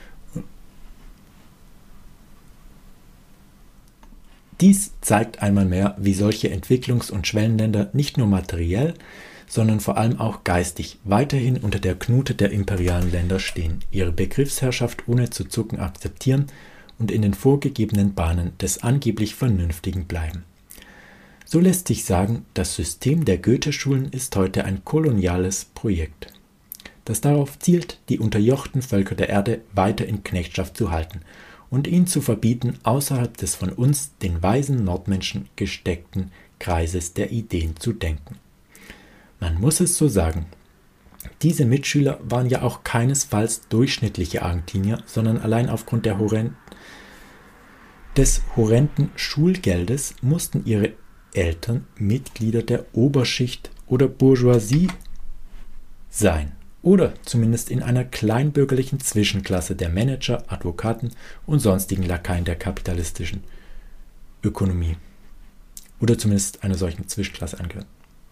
Dies zeigt einmal mehr, wie solche Entwicklungs- und Schwellenländer nicht nur materiell, sondern vor allem auch geistig weiterhin unter der Knute der imperialen Länder stehen, ihre Begriffsherrschaft ohne zu zucken akzeptieren und in den vorgegebenen Bahnen des angeblich Vernünftigen bleiben. So lässt sich sagen, das System der Goethe-Schulen ist heute ein koloniales Projekt, das darauf zielt, die unterjochten Völker der Erde weiter in Knechtschaft zu halten und ihnen zu verbieten, außerhalb des von uns, den weisen Nordmenschen, gesteckten Kreises der Ideen zu denken. Man muss es so sagen, diese Mitschüler waren ja auch keinesfalls durchschnittliche Argentinier, sondern allein aufgrund der horrend des horrenden Schulgeldes mussten ihre Eltern Mitglieder der Oberschicht oder Bourgeoisie sein oder zumindest in einer kleinbürgerlichen Zwischenklasse der Manager, Advokaten und sonstigen Lakaien der kapitalistischen Ökonomie oder zumindest einer solchen Zwischenklasse angehören.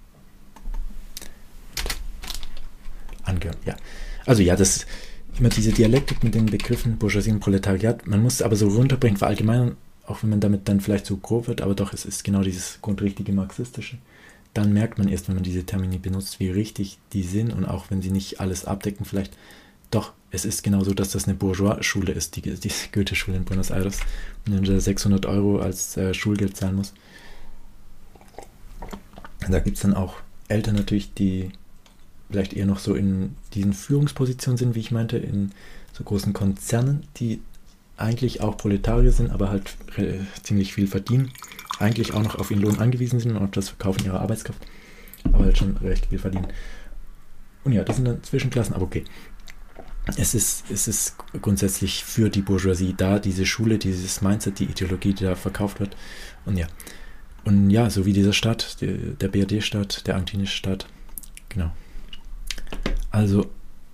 Angehören, ja. Also ja, das immer diese Dialektik mit den Begriffen Bourgeoisie und Proletariat, man muss es aber so runterbringen, verallgemeinern, auch wenn man damit dann vielleicht so grob wird, aber doch, es ist genau dieses grundrichtige Marxistische. Dann merkt man erst, wenn man diese Termini benutzt, wie richtig die sind und auch wenn sie nicht alles abdecken, vielleicht doch, es ist genau so, dass das eine Bourgeois-Schule ist, die, die Goethe-Schule in Buenos Aires, und man da sechshundert Euro als äh, Schulgeld zahlen muss. Und da gibt es dann auch Eltern natürlich, die vielleicht eher noch so in diesen Führungspositionen sind, wie ich meinte, in so großen Konzernen, die eigentlich auch Proletarier sind, aber halt äh, ziemlich viel verdienen, eigentlich auch noch auf ihren Lohn angewiesen sind und auf das Verkaufen ihrer Arbeitskraft, aber halt schon recht viel verdienen. Und ja, das sind dann Zwischenklassen, aber okay. Es ist, es ist grundsätzlich für die Bourgeoisie da, diese Schule, dieses Mindset, die Ideologie, die da verkauft wird. Und ja, und ja, so wie dieser Staat, der, der B R D-Staat, der argentinische Staat, genau. Also,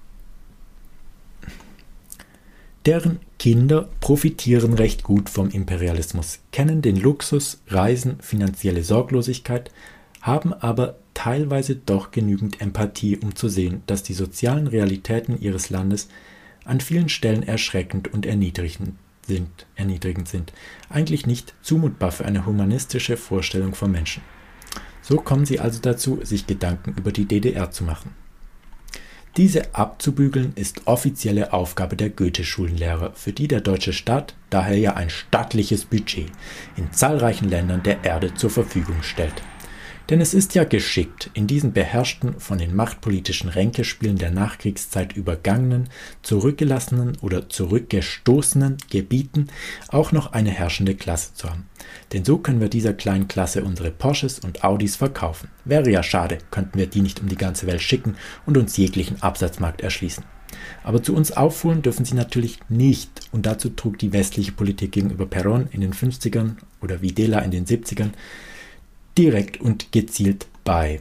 deren Kinder profitieren recht gut vom Imperialismus, kennen den Luxus, Reisen, finanzielle Sorglosigkeit, haben aber teilweise doch genügend Empathie, um zu sehen, dass die sozialen Realitäten ihres Landes an vielen Stellen erschreckend und erniedrigend sind, erniedrigend sind, eigentlich nicht zumutbar für eine humanistische Vorstellung vom Menschen. So kommen sie also dazu, sich Gedanken über die D D R zu machen. Diese abzubügeln ist offizielle Aufgabe der Goethe-Schulenlehrer, für die der deutsche Staat daher ja ein stattliches Budget in zahlreichen Ländern der Erde zur Verfügung stellt. Denn es ist ja geschickt, in diesen beherrschten, von den machtpolitischen Ränkespielen der Nachkriegszeit übergangenen, zurückgelassenen oder zurückgestoßenen Gebieten auch noch eine herrschende Klasse zu haben. Denn so können wir dieser kleinen Klasse unsere Porsches und Audis verkaufen. Wäre ja schade, könnten wir die nicht um die ganze Welt schicken und uns jeglichen Absatzmarkt erschließen. Aber zu uns aufholen dürfen sie natürlich nicht, und dazu trug die westliche Politik gegenüber Perón in den fünfzigern oder Videla in den siebzigern direkt und gezielt bei.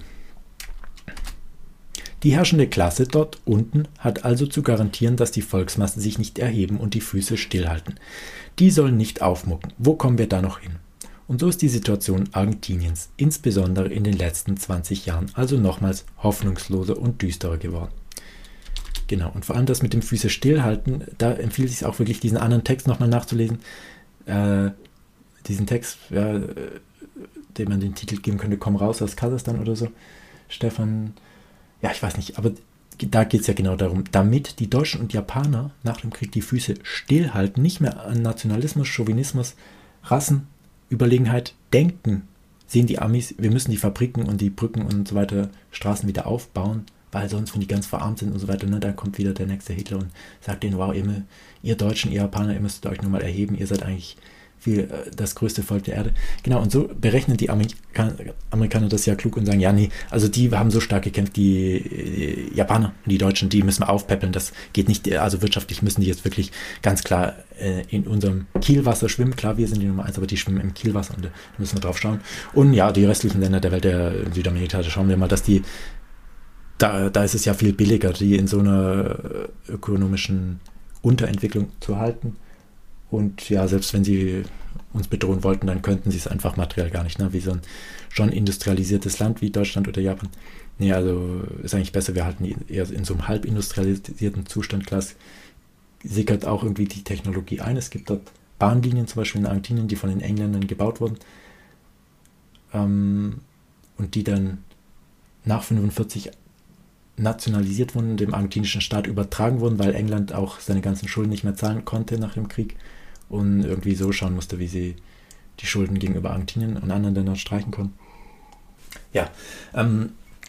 Die herrschende Klasse dort unten hat also zu garantieren, dass die Volksmassen sich nicht erheben und die Füße stillhalten. Die sollen nicht aufmucken. Wo kommen wir da noch hin? Und so ist die Situation Argentiniens, insbesondere in den letzten zwanzig Jahren, also nochmals hoffnungsloser und düsterer geworden. Genau, und vor allem das mit dem Füße stillhalten, da empfiehlt es sich auch wirklich, diesen anderen Text nochmal nachzulesen. Äh, diesen Text, ja, dem man den Titel geben könnte, Komm raus aus Kasachstan oder so. Stefan, ja, ich weiß nicht, aber da geht es ja genau darum, damit die Deutschen und Japaner nach dem Krieg die Füße stillhalten, nicht mehr an Nationalismus, Chauvinismus, Rassenüberlegenheit denken, sehen die Amis, wir müssen die Fabriken und die Brücken und so weiter, Straßen wieder aufbauen, weil sonst, wenn die ganz verarmt sind und so weiter, ne, dann kommt wieder der nächste Hitler und sagt denen, wow, ihr, ihr Deutschen, ihr Japaner, ihr müsst euch nur mal erheben, ihr seid eigentlich viel, das größte Volk der Erde. Genau, und so berechnen die Amerikaner, Amerikaner das ja klug und sagen, ja, nee, also die haben so stark gekämpft, die Japaner und die Deutschen, die müssen wir aufpäppeln, das geht nicht, also wirtschaftlich müssen die jetzt wirklich ganz klar äh, in unserem Kielwasser schwimmen. Klar, wir sind die Nummer eins, aber die schwimmen im Kielwasser und da müssen wir drauf schauen. Und ja, die restlichen Länder der Welt, der Südamerika, da schauen wir mal, dass die, da, da ist es ja viel billiger, die in so einer ökonomischen Unterentwicklung zu halten. Und ja, selbst wenn sie uns bedrohen wollten, dann könnten sie es einfach materiell gar nicht, ne? Wie so ein schon industrialisiertes Land wie Deutschland oder Japan. Nee, also ist eigentlich besser, wir halten eher in so einem halb industrialisierten Zustand. Klar, es sickert auch irgendwie die Technologie ein. Es gibt dort Bahnlinien, zum Beispiel in Argentinien, die von den Engländern gebaut wurden ähm, und die dann nach fünfundvierzig nationalisiert wurden, dem argentinischen Staat übertragen wurden, weil England auch seine ganzen Schulden nicht mehr zahlen konnte nach dem Krieg und irgendwie so schauen musste, wie sie die Schulden gegenüber Argentinien und anderen Ländern streichen konnten. Ja, ähm,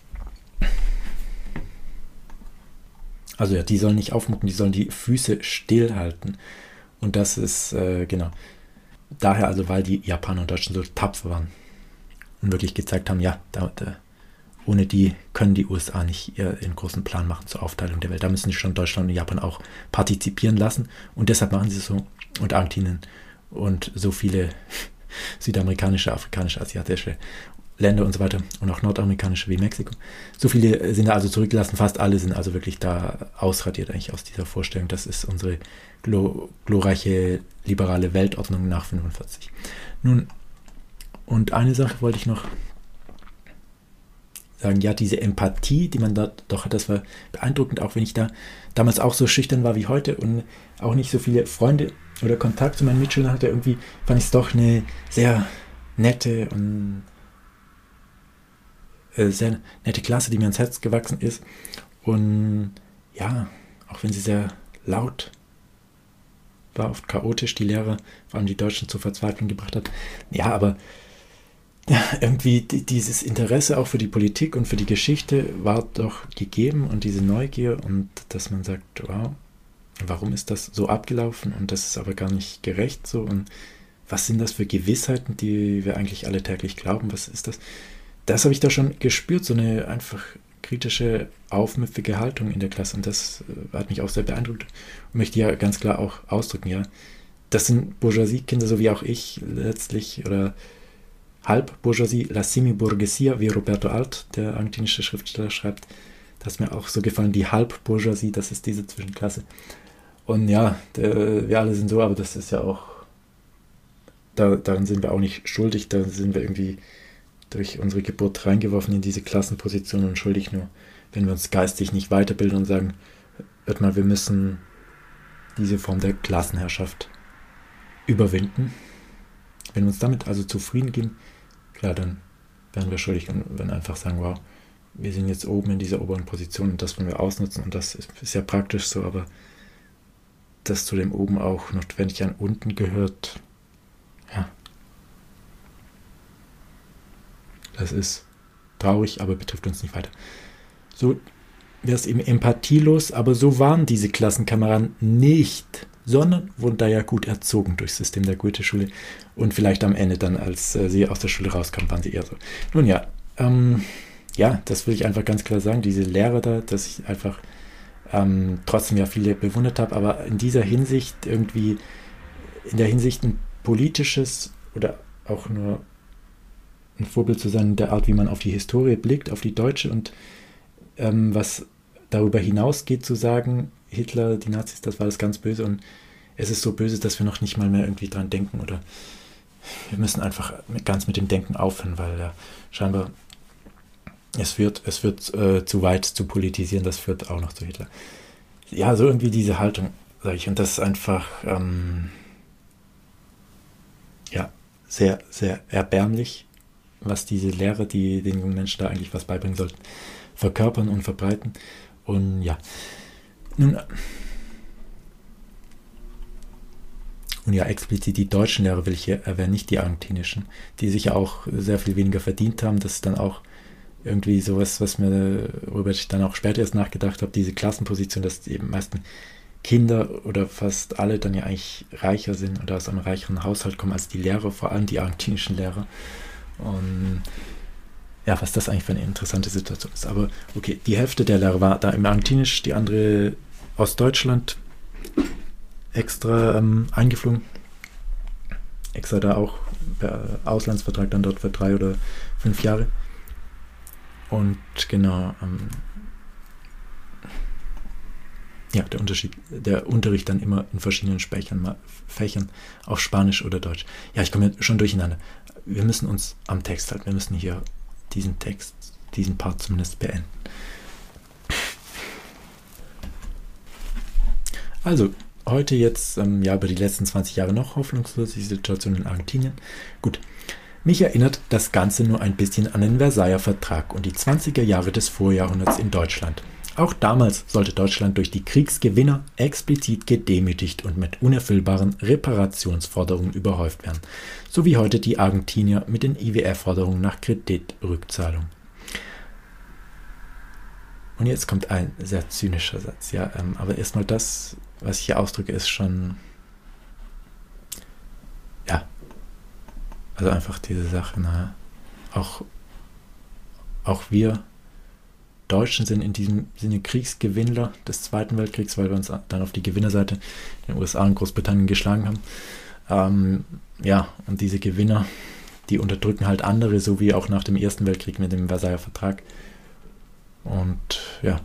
also ja, die sollen nicht aufmucken, die sollen die Füße stillhalten. Und das ist, äh, genau, daher also, weil die Japaner und Deutschen so tapfer waren und wirklich gezeigt haben, ja, da, da ohne die können die U S A nicht ihren großen Plan machen zur Aufteilung der Welt. Da müssen sie schon Deutschland und Japan auch partizipieren lassen. Und deshalb machen sie es so. Und Argentinien und so viele südamerikanische, afrikanische, asiatische Länder und so weiter. Und auch nordamerikanische wie Mexiko. So viele sind da also zurückgelassen. Fast alle sind also wirklich da ausradiert eigentlich aus dieser Vorstellung. Das ist unsere glo- glorreiche liberale Weltordnung nach fünfundvierzig. Nun, und eine Sache wollte ich noch sagen, ja, diese Empathie, die man da doch hat, das war beeindruckend, auch wenn ich da damals auch so schüchtern war wie heute und auch nicht so viele Freunde oder Kontakt zu meinen Mitschülern hatte, irgendwie fand ich es doch eine sehr nette und äh, sehr nette Klasse, die mir ans Herz gewachsen ist und ja, auch wenn sie sehr laut war, oft chaotisch, die Lehrer, vor allem die Deutschen zur Verzweiflung gebracht hat, ja, aber ja, irgendwie dieses Interesse auch für die Politik und für die Geschichte war doch gegeben und diese Neugier und dass man sagt, wow, warum ist das so abgelaufen und das ist aber gar nicht gerecht so und was sind das für Gewissheiten, die wir eigentlich alle täglich glauben, was ist das? Das habe ich da schon gespürt, so eine einfach kritische, aufmüpfige Haltung in der Klasse und das hat mich auch sehr beeindruckt und möchte ja ganz klar auch ausdrücken, ja, das sind Bourgeoisie-Kinder, so wie auch ich letztlich oder Halb-Bourgeoisie, la semi-burguesia, wie Roberto Alt, der argentinische Schriftsteller, schreibt. Das ist mir auch so gefallen, die Halb-Bourgeoisie, das ist diese Zwischenklasse. Und ja, der, wir alle sind so, aber das ist ja auch, da, daran sind wir auch nicht schuldig, da sind wir irgendwie durch unsere Geburt reingeworfen in diese Klassenposition und schuldig nur, wenn wir uns geistig nicht weiterbilden und sagen, hört mal, wir müssen diese Form der Klassenherrschaft überwinden. Wenn wir uns damit also zufrieden geben, klar, dann wären wir schuldig und würden einfach sagen, wow, wir sind jetzt oben in dieser oberen Position und das wollen wir ausnutzen und das ist, ist ja praktisch so, aber dass zu dem oben auch notwendig an unten gehört, ja, das ist traurig, aber betrifft uns nicht weiter. So wäre es eben empathielos, aber so waren diese Klassenkameraden nicht, sondern wurden da ja gut erzogen durchs System der Goethe-Schule und vielleicht am Ende dann, als äh, sie aus der Schule rauskamen, waren sie eher so. Nun ja, ähm, ja, das will ich einfach ganz klar sagen, diese Lehrer da, dass ich einfach ähm, trotzdem ja viele bewundert habe, aber in dieser Hinsicht irgendwie, in der Hinsicht ein politisches oder auch nur ein Vorbild zu sein, in der Art, wie man auf die Historie blickt, auf die deutsche und ähm, was darüber hinausgeht, zu sagen, Hitler, die Nazis, das war das ganz Böse und es ist so böse, dass wir noch nicht mal mehr irgendwie dran denken oder wir müssen einfach ganz mit dem Denken aufhören, weil ja scheinbar es wird, es wird äh, zu weit zu politisieren, das führt auch noch zu Hitler. Ja, so irgendwie diese Haltung, sage ich, und das ist einfach ähm, ja, sehr, sehr erbärmlich, was diese Lehrer, die den jungen Menschen da eigentlich was beibringen sollten, verkörpern und verbreiten. Und ja, nun, und ja, explizit die deutschen Lehrer will ich hier erwähnen, nicht die argentinischen, die sicher auch sehr viel weniger verdient haben. Das ist dann auch irgendwie sowas, was mir, worüber ich dann auch später erst nachgedacht habe, diese Klassenposition, dass die meisten Kinder oder fast alle dann ja eigentlich reicher sind oder aus einem reicheren Haushalt kommen als die Lehrer, vor allem die argentinischen Lehrer. Und ja, was das eigentlich für eine interessante Situation ist. Aber okay, die Hälfte der Lehrer war da im Argentinisch, die andere aus Deutschland extra ähm, eingeflogen. Extra da auch per Auslandsvertrag dann dort für drei oder fünf Jahre. Und genau, ähm, ja, der Unterschied, der Unterricht dann immer in verschiedenen Fächern, Fächern auf Spanisch oder Deutsch. Ja, ich komme schon durcheinander. Wir müssen uns am Text halten. Wir müssen hier diesen Text, diesen Part zumindest beenden. Also, heute jetzt, ähm, ja, über die letzten zwanzig Jahre noch hoffnungslos, die Situation in Argentinien. Gut. Mich erinnert das Ganze nur ein bisschen an den Versailler Vertrag und die zwanziger Jahre des Vorjahrhunderts in Deutschland. Auch damals sollte Deutschland durch die Kriegsgewinner explizit gedemütigt und mit unerfüllbaren Reparationsforderungen überhäuft werden, so wie heute die Argentinier mit den I W F-Forderungen nach Kreditrückzahlung. Und jetzt kommt ein sehr zynischer Satz, ja, ähm, aber erstmal das, was ich hier ausdrücke, ist schon, ja, also einfach diese Sache, naja, auch, auch wir Deutschen sind in diesem Sinne Kriegsgewinner des Zweiten Weltkriegs, weil wir uns dann auf die Gewinnerseite den U S A und Großbritannien geschlagen haben. Ähm, ja, und diese Gewinner, die unterdrücken halt andere, so wie auch nach dem Ersten Weltkrieg mit dem Versailler Vertrag. Und ja.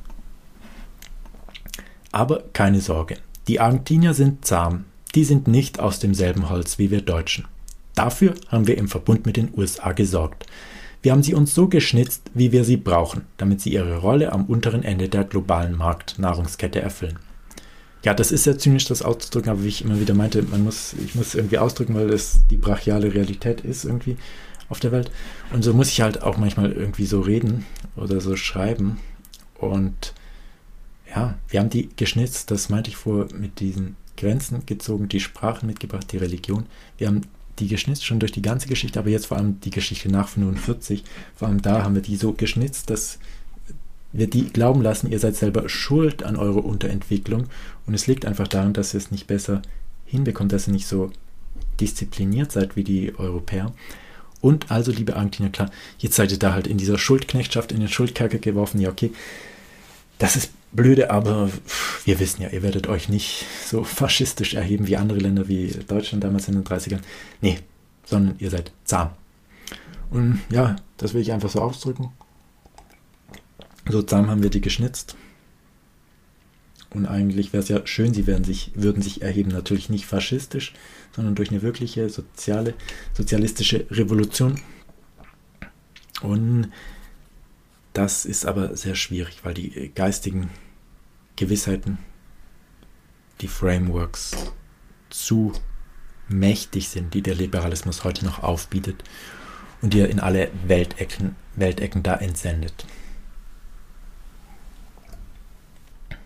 Aber keine Sorge, die Argentinier sind zahm. Die sind nicht aus demselben Holz wie wir Deutschen. Dafür haben wir im Verbund mit den U S A gesorgt. Wir haben sie uns so geschnitzt, wie wir sie brauchen, damit sie ihre Rolle am unteren Ende der globalen Marktnahrungskette erfüllen. Ja, das ist sehr zynisch, das auszudrücken, aber wie ich immer wieder meinte, man muss, ich muss irgendwie ausdrücken, weil es die brachiale Realität ist irgendwie auf der Welt. Und so muss ich halt auch manchmal irgendwie so reden oder so schreiben. Und ja, wir haben die geschnitzt, das meinte ich vor, mit diesen Grenzen gezogen, die Sprachen mitgebracht, die Religion. Wir haben die geschnitzt, schon durch die ganze Geschichte, aber jetzt vor allem die Geschichte nach fünfundvierzig, vor allem da haben wir die so geschnitzt, dass wir die glauben lassen, ihr seid selber schuld an eurer Unterentwicklung und es liegt einfach daran, dass ihr es nicht besser hinbekommt, dass ihr nicht so diszipliniert seid wie die Europäer. Und also, liebe Argentinier, klar, jetzt seid ihr da halt in dieser Schuldknechtschaft, in den Schuldkerker geworfen, ja okay, das ist blöde, aber wir wissen ja, ihr werdet euch nicht so faschistisch erheben wie andere Länder, wie Deutschland damals in den dreißigern. Nee, sondern ihr seid zahm. Und ja, das will ich einfach so ausdrücken. So zahm haben wir die geschnitzt. Und eigentlich wäre es ja schön, sie werden sich, würden sich erheben, natürlich nicht faschistisch, sondern durch eine wirkliche soziale, sozialistische Revolution. Und das ist aber sehr schwierig, weil die geistigen Gewissheiten, die Frameworks zu mächtig sind, die der Liberalismus heute noch aufbietet und die er in alle Weltecken, Weltecken da entsendet.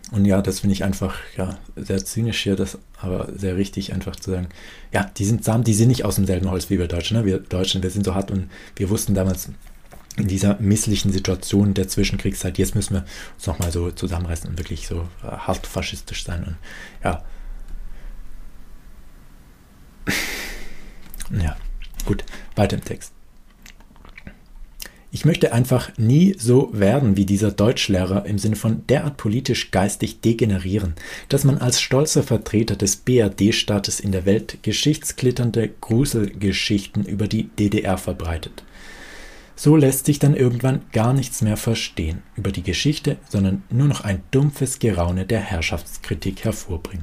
Und ja, das finde ich einfach ja, sehr zynisch hier, das aber sehr richtig einfach zu sagen, ja, die sind zahm, die sind nicht aus demselben Holz wie wir Deutschen. Ne? Wir Deutschen, wir sind so hart und wir wussten damals in dieser misslichen Situation der Zwischenkriegszeit, jetzt müssen wir uns nochmal so zusammenreißen und wirklich so äh, hart faschistisch sein. Und ja, ja, gut, weiter im Text. Ich möchte einfach nie so werden wie dieser Deutschlehrer im Sinne von derart politisch geistig degenerieren, dass man als stolzer Vertreter des B R D-Staates in der Welt geschichtsklitternde Gruselgeschichten über die D D R verbreitet. So lässt sich dann irgendwann gar nichts mehr verstehen über die Geschichte, sondern nur noch ein dumpfes Geraune der Herrschaftskritik hervorbringen.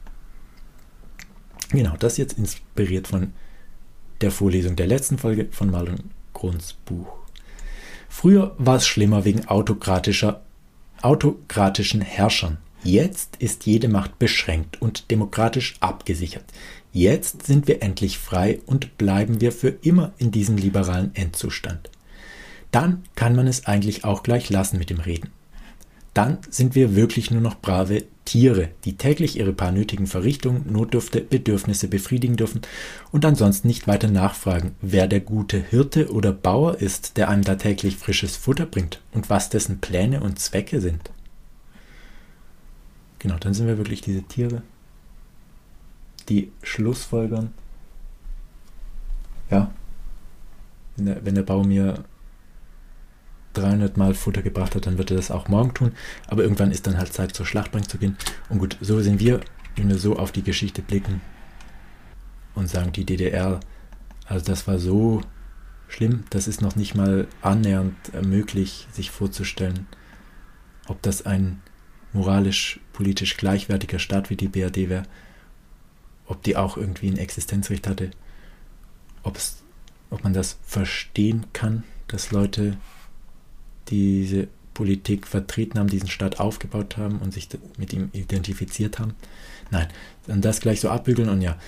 Genau, das jetzt inspiriert von der Vorlesung der letzten Folge von Marlon Grunds Buch. Früher war es schlimmer wegen autokratischer, autokratischen Herrschern. Jetzt ist jede Macht beschränkt und demokratisch abgesichert. Jetzt sind wir endlich frei und bleiben wir für immer in diesem liberalen Endzustand. Dann kann man es eigentlich auch gleich lassen mit dem Reden. Dann sind wir wirklich nur noch brave Tiere, die täglich ihre paar nötigen Verrichtungen, Notdürfte, Bedürfnisse befriedigen dürfen und ansonsten nicht weiter nachfragen, wer der gute Hirte oder Bauer ist, der einem da täglich frisches Futter bringt und was dessen Pläne und Zwecke sind. Genau, dann sind wir wirklich diese Tiere, die schlussfolgern, ja, wenn der, wenn der Bauer mir dreihundert Mal Futter gebracht hat, dann wird er das auch morgen tun. Aber irgendwann ist dann halt Zeit, zur Schlachtbank zu gehen. Und gut, so sind wir, wenn wir so auf die Geschichte blicken und sagen, die D D R, also das war so schlimm, das ist noch nicht mal annähernd möglich, sich vorzustellen, ob das ein moralisch, politisch gleichwertiger Staat wie die B R D wäre, ob die auch irgendwie ein Existenzrecht hatte, ob's, ob man das verstehen kann, dass Leute diese Politik vertreten haben, diesen Staat aufgebaut haben und sich mit ihm identifiziert haben. Nein, dann das gleich so abbügeln und ja,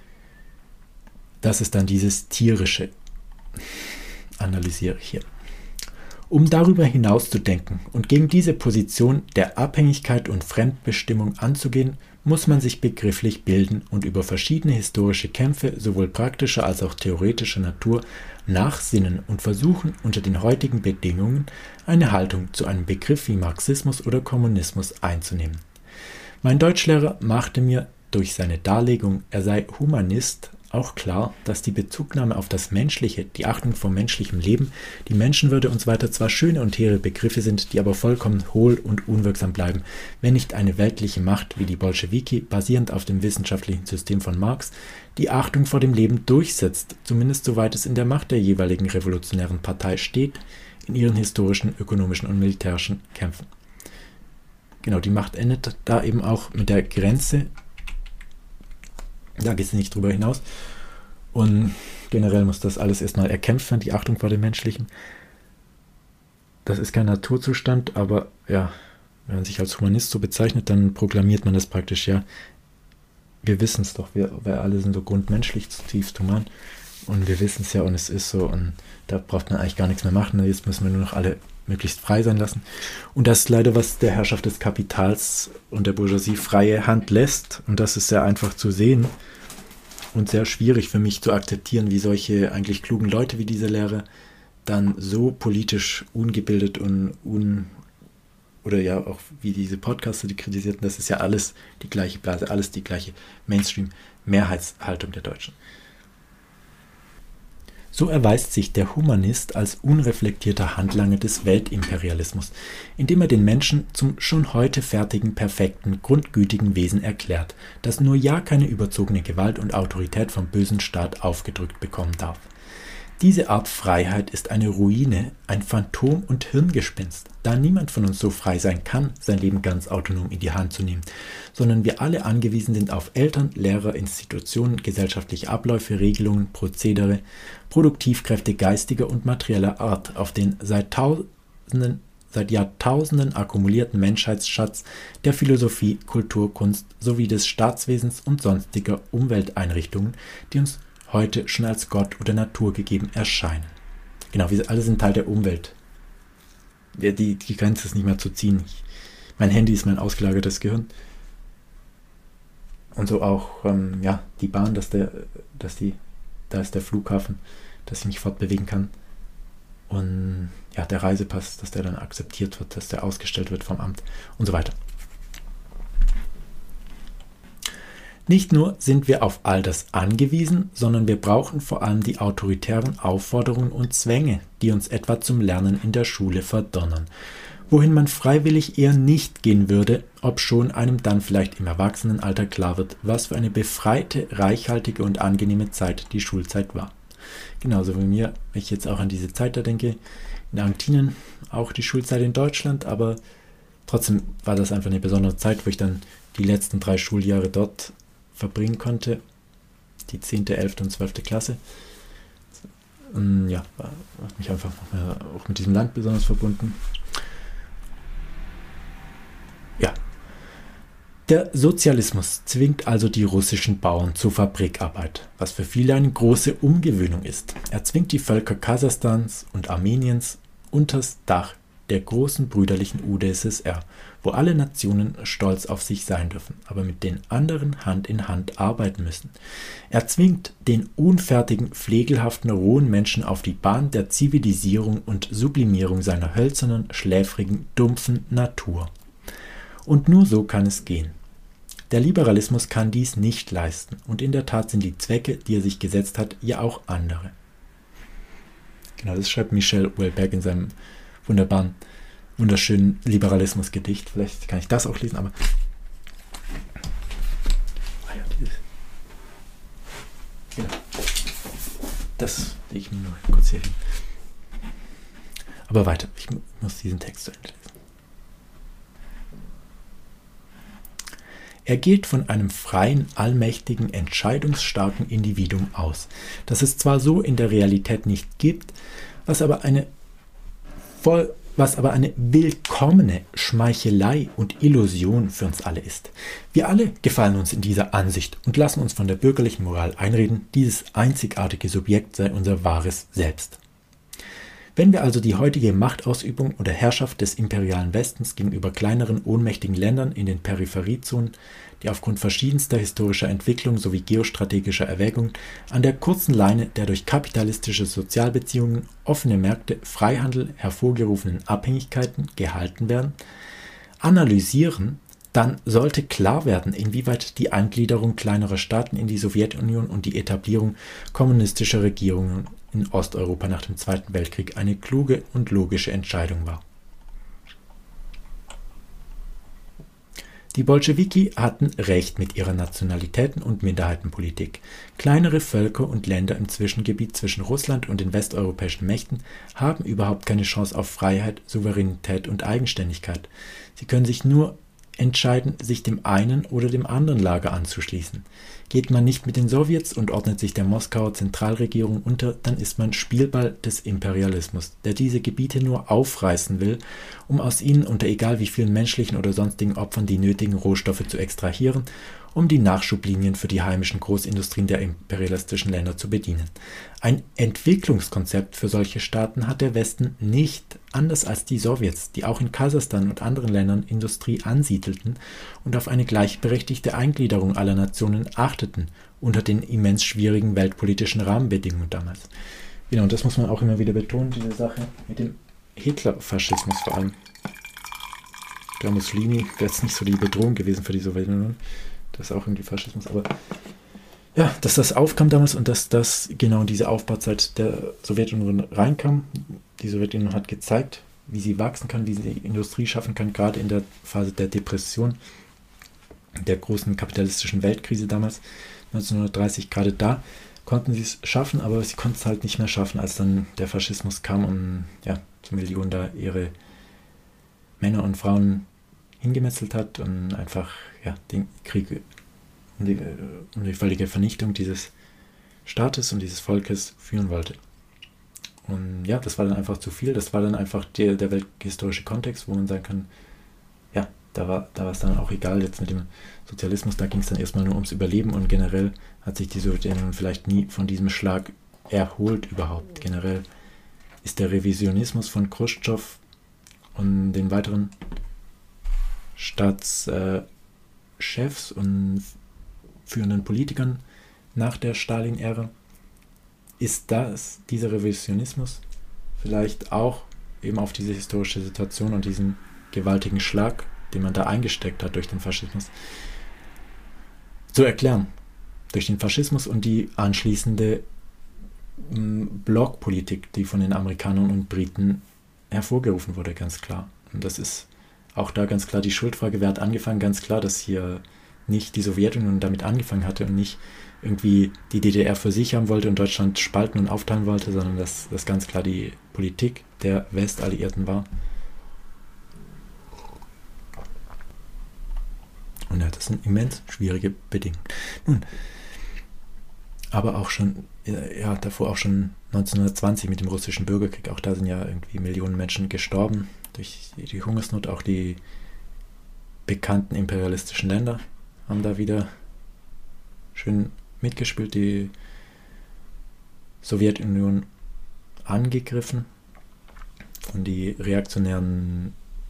das ist dann dieses Tierische, analysiere ich hier. Um darüber hinaus zu denken und gegen diese Position der Abhängigkeit und Fremdbestimmung anzugehen, muss man sich begrifflich bilden und über verschiedene historische Kämpfe sowohl praktischer als auch theoretischer Natur nachsinnen und versuchen, unter den heutigen Bedingungen eine Haltung zu einem Begriff wie Marxismus oder Kommunismus einzunehmen. Mein Deutschlehrer machte mir durch seine Darlegung, er sei Humanist, auch klar, dass die Bezugnahme auf das Menschliche, die Achtung vor menschlichem Leben, die Menschenwürde und so weiter zwar schöne und hehre Begriffe sind, die aber vollkommen hohl und unwirksam bleiben, wenn nicht eine weltliche Macht wie die Bolschewiki, basierend auf dem wissenschaftlichen System von Marx, die Achtung vor dem Leben durchsetzt, zumindest soweit es in der Macht der jeweiligen revolutionären Partei steht, in ihren historischen, ökonomischen und militärischen Kämpfen. Genau, die Macht endet da eben auch mit der Grenze. Da geht es nicht drüber hinaus. Und generell muss das alles erstmal erkämpft werden, die Achtung vor dem Menschlichen. Das ist kein Naturzustand, aber ja, wenn man sich als Humanist so bezeichnet, dann proklamiert man das praktisch, ja. Wir wissen es doch, wir, wir alle sind so grundmenschlich, zutiefst human. Und wir wissen es ja und es ist so und da braucht man eigentlich gar nichts mehr machen. Jetzt müssen wir nur noch alle möglichst frei sein lassen. Und das ist leider, was der Herrschaft des Kapitals und der Bourgeoisie freie Hand lässt. Und das ist sehr einfach zu sehen und sehr schwierig für mich zu akzeptieren, wie solche eigentlich klugen Leute wie diese Lehrer dann so politisch ungebildet und un... oder ja auch wie diese Podcaster, die kritisierten, das ist ja alles die gleiche Blase, alles die gleiche Mainstream-Mehrheitshaltung der Deutschen. So erweist sich der Humanist als unreflektierter Handlanger des Weltimperialismus, indem er den Menschen zum schon heute fertigen, perfekten, grundgütigen Wesen erklärt, das nur ja keine überzogene Gewalt und Autorität vom bösen Staat aufgedrückt bekommen darf. Diese Art Freiheit ist eine Ruine, ein Phantom und Hirngespinst, da niemand von uns so frei sein kann, sein Leben ganz autonom in die Hand zu nehmen, sondern wir alle angewiesen sind auf Eltern, Lehrer, Institutionen, gesellschaftliche Abläufe, Regelungen, Prozedere, Produktivkräfte geistiger und materieller Art, auf den seit Tausenden, seit Jahrtausenden akkumulierten Menschheitsschatz der Philosophie, Kultur, Kunst sowie des Staatswesens und sonstiger Umwelteinrichtungen, die uns heute schon als Gott oder Natur gegeben erscheinen. Genau, wir alle sind Teil der Umwelt. Die, die Grenze ist nicht mehr zu ziehen. Ich Mein Handy ist mein ausgelagertes Gehirn. Und so auch ähm, ja, die Bahn, dass der, dass die, da ist der Flughafen, dass ich mich fortbewegen kann. Und ja, der Reisepass, dass der dann akzeptiert wird, dass der ausgestellt wird vom Amt und so weiter. Nicht nur sind wir auf all das angewiesen, sondern wir brauchen vor allem die autoritären Aufforderungen und Zwänge, die uns etwa zum Lernen in der Schule verdonnern, wohin man freiwillig eher nicht gehen würde, obschon einem dann vielleicht im Erwachsenenalter klar wird, was für eine befreite, reichhaltige und angenehme Zeit die Schulzeit war. Genauso wie mir, wenn ich jetzt auch an diese Zeit da denke, in Argentinien, auch die Schulzeit in Deutschland, aber trotzdem war das einfach eine besondere Zeit, wo ich dann die letzten drei Schuljahre dort verbringen konnte, die zehnte, elfte und zwölfte Klasse. Und ja, war, war mich einfach auch mit diesem Land besonders verbunden. Ja. Der Sozialismus zwingt also die russischen Bauern zur Fabrikarbeit, was für viele eine große Umgewöhnung ist. Er zwingt die Völker Kasachstans und Armeniens unters Dach der großen brüderlichen U d S S R, wo alle Nationen stolz auf sich sein dürfen, aber mit den anderen Hand in Hand arbeiten müssen. Er zwingt den unfertigen, pflegelhaften, rohen Menschen auf die Bahn der Zivilisierung und Sublimierung seiner hölzernen, schläfrigen, dumpfen Natur. Und nur so kann es gehen. Der Liberalismus kann dies nicht leisten, und in der Tat sind die Zwecke, die er sich gesetzt hat, ja auch andere. Genau, das schreibt Michel Houellebecq in seinem wunderbaren, wunderschönen Liberalismusgedicht. Vielleicht kann ich das auch lesen, aber ah ja, dieses. Genau. Das lege ich mir nur kurz hier hin. Aber weiter, ich muss diesen Text zu Ende lesen. Er geht von einem freien, allmächtigen, entscheidungsstarken Individuum aus, das es zwar so in der Realität nicht gibt, was aber eine voll, was aber eine willkommene Schmeichelei und Illusion für uns alle ist. Wir alle gefallen uns in dieser Ansicht und lassen uns von der bürgerlichen Moral einreden, dieses einzigartige Subjekt sei unser wahres Selbst. Wenn wir also die heutige Machtausübung oder Herrschaft des imperialen Westens gegenüber kleineren, ohnmächtigen Ländern in den Peripheriezonen, die aufgrund verschiedenster historischer Entwicklungen sowie geostrategischer Erwägungen an der kurzen Leine der durch kapitalistische Sozialbeziehungen, offene Märkte, Freihandel hervorgerufenen Abhängigkeiten gehalten werden, analysieren, dann sollte klar werden, inwieweit die Eingliederung kleinerer Staaten in die Sowjetunion und die Etablierung kommunistischer Regierungen in Osteuropa nach dem Zweiten Weltkrieg eine kluge und logische Entscheidung war. Die Bolschewiki hatten recht mit ihrer Nationalitäten- und Minderheitenpolitik. Kleinere Völker und Länder im Zwischengebiet zwischen Russland und den westeuropäischen Mächten haben überhaupt keine Chance auf Freiheit, Souveränität und Eigenständigkeit. Sie können sich nur entscheiden, sich dem einen oder dem anderen Lager anzuschließen. Geht man nicht mit den Sowjets und ordnet sich der Moskauer Zentralregierung unter, dann ist man Spielball des Imperialismus, der diese Gebiete nur aufreißen will, um aus ihnen unter egal wie vielen menschlichen oder sonstigen Opfern die nötigen Rohstoffe zu extrahieren, um die Nachschublinien für die heimischen Großindustrien der imperialistischen Länder zu bedienen. Ein Entwicklungskonzept für solche Staaten hat der Westen nicht, anders als die Sowjets, die auch in Kasachstan und anderen Ländern Industrie ansiedelten und auf eine gleichberechtigte Eingliederung aller Nationen achteten, unter den immens schwierigen weltpolitischen Rahmenbedingungen damals. Genau, und das muss man auch immer wieder betonen, diese Sache mit dem Hitlerfaschismus vor allem. Der Mussolini wäre jetzt nicht so die Bedrohung gewesen für die Sowjetunion. Das ist auch irgendwie Faschismus, aber ja, dass das aufkam damals und dass das genau in diese Aufbauzeit der Sowjetunion reinkam. Die Sowjetunion hat gezeigt, wie sie wachsen kann, wie sie Industrie schaffen kann, gerade in der Phase der Depression, der großen kapitalistischen Weltkrise damals, neunzehnhundertdreißig, gerade da konnten sie es schaffen, aber sie konnten es halt nicht mehr schaffen, als dann der Faschismus kam und ja, die Millionen da ihre Männer und Frauen hingemetzelt hat und einfach ja, den Krieg um die, um die völlige Vernichtung dieses Staates und dieses Volkes führen wollte. Und ja, das war dann einfach zu viel, das war dann einfach der, der welthistorische Kontext, wo man sagen kann, ja, da war, da war es dann auch egal jetzt mit dem Sozialismus, da ging es dann erstmal nur ums Überleben und generell hat sich die Sowjetunion vielleicht nie von diesem Schlag erholt überhaupt. Generell ist der Revisionismus von Chruschtschow und den weiteren Staatschefs äh, und führenden Politikern nach der Stalin-Ära. Ist das, dieser Revisionismus, vielleicht auch eben auf diese historische Situation und diesen gewaltigen Schlag, den man da eingesteckt hat durch den Faschismus, zu erklären? Durch den Faschismus und die anschließende m, Blockpolitik, die von den Amerikanern und Briten hervorgerufen wurde, ganz klar. Und das ist auch da ganz klar die Schuldfrage, wer hat angefangen? Ganz klar, dass hier nicht die Sowjetunion damit angefangen hatte und nicht irgendwie die D D R für sich haben wollte und Deutschland spalten und aufteilen wollte, sondern dass das ganz klar die Politik der Westalliierten war. Und ja, das sind immens schwierige Bedingungen. Nun, aber auch schon, ja, davor auch schon neunzehnhundertzwanzig mit dem russischen Bürgerkrieg, auch da sind ja irgendwie Millionen Menschen gestorben durch die Hungersnot, auch die bekannten imperialistischen Länder haben da wieder schön mitgespielt, die Sowjetunion angegriffen und die reaktionären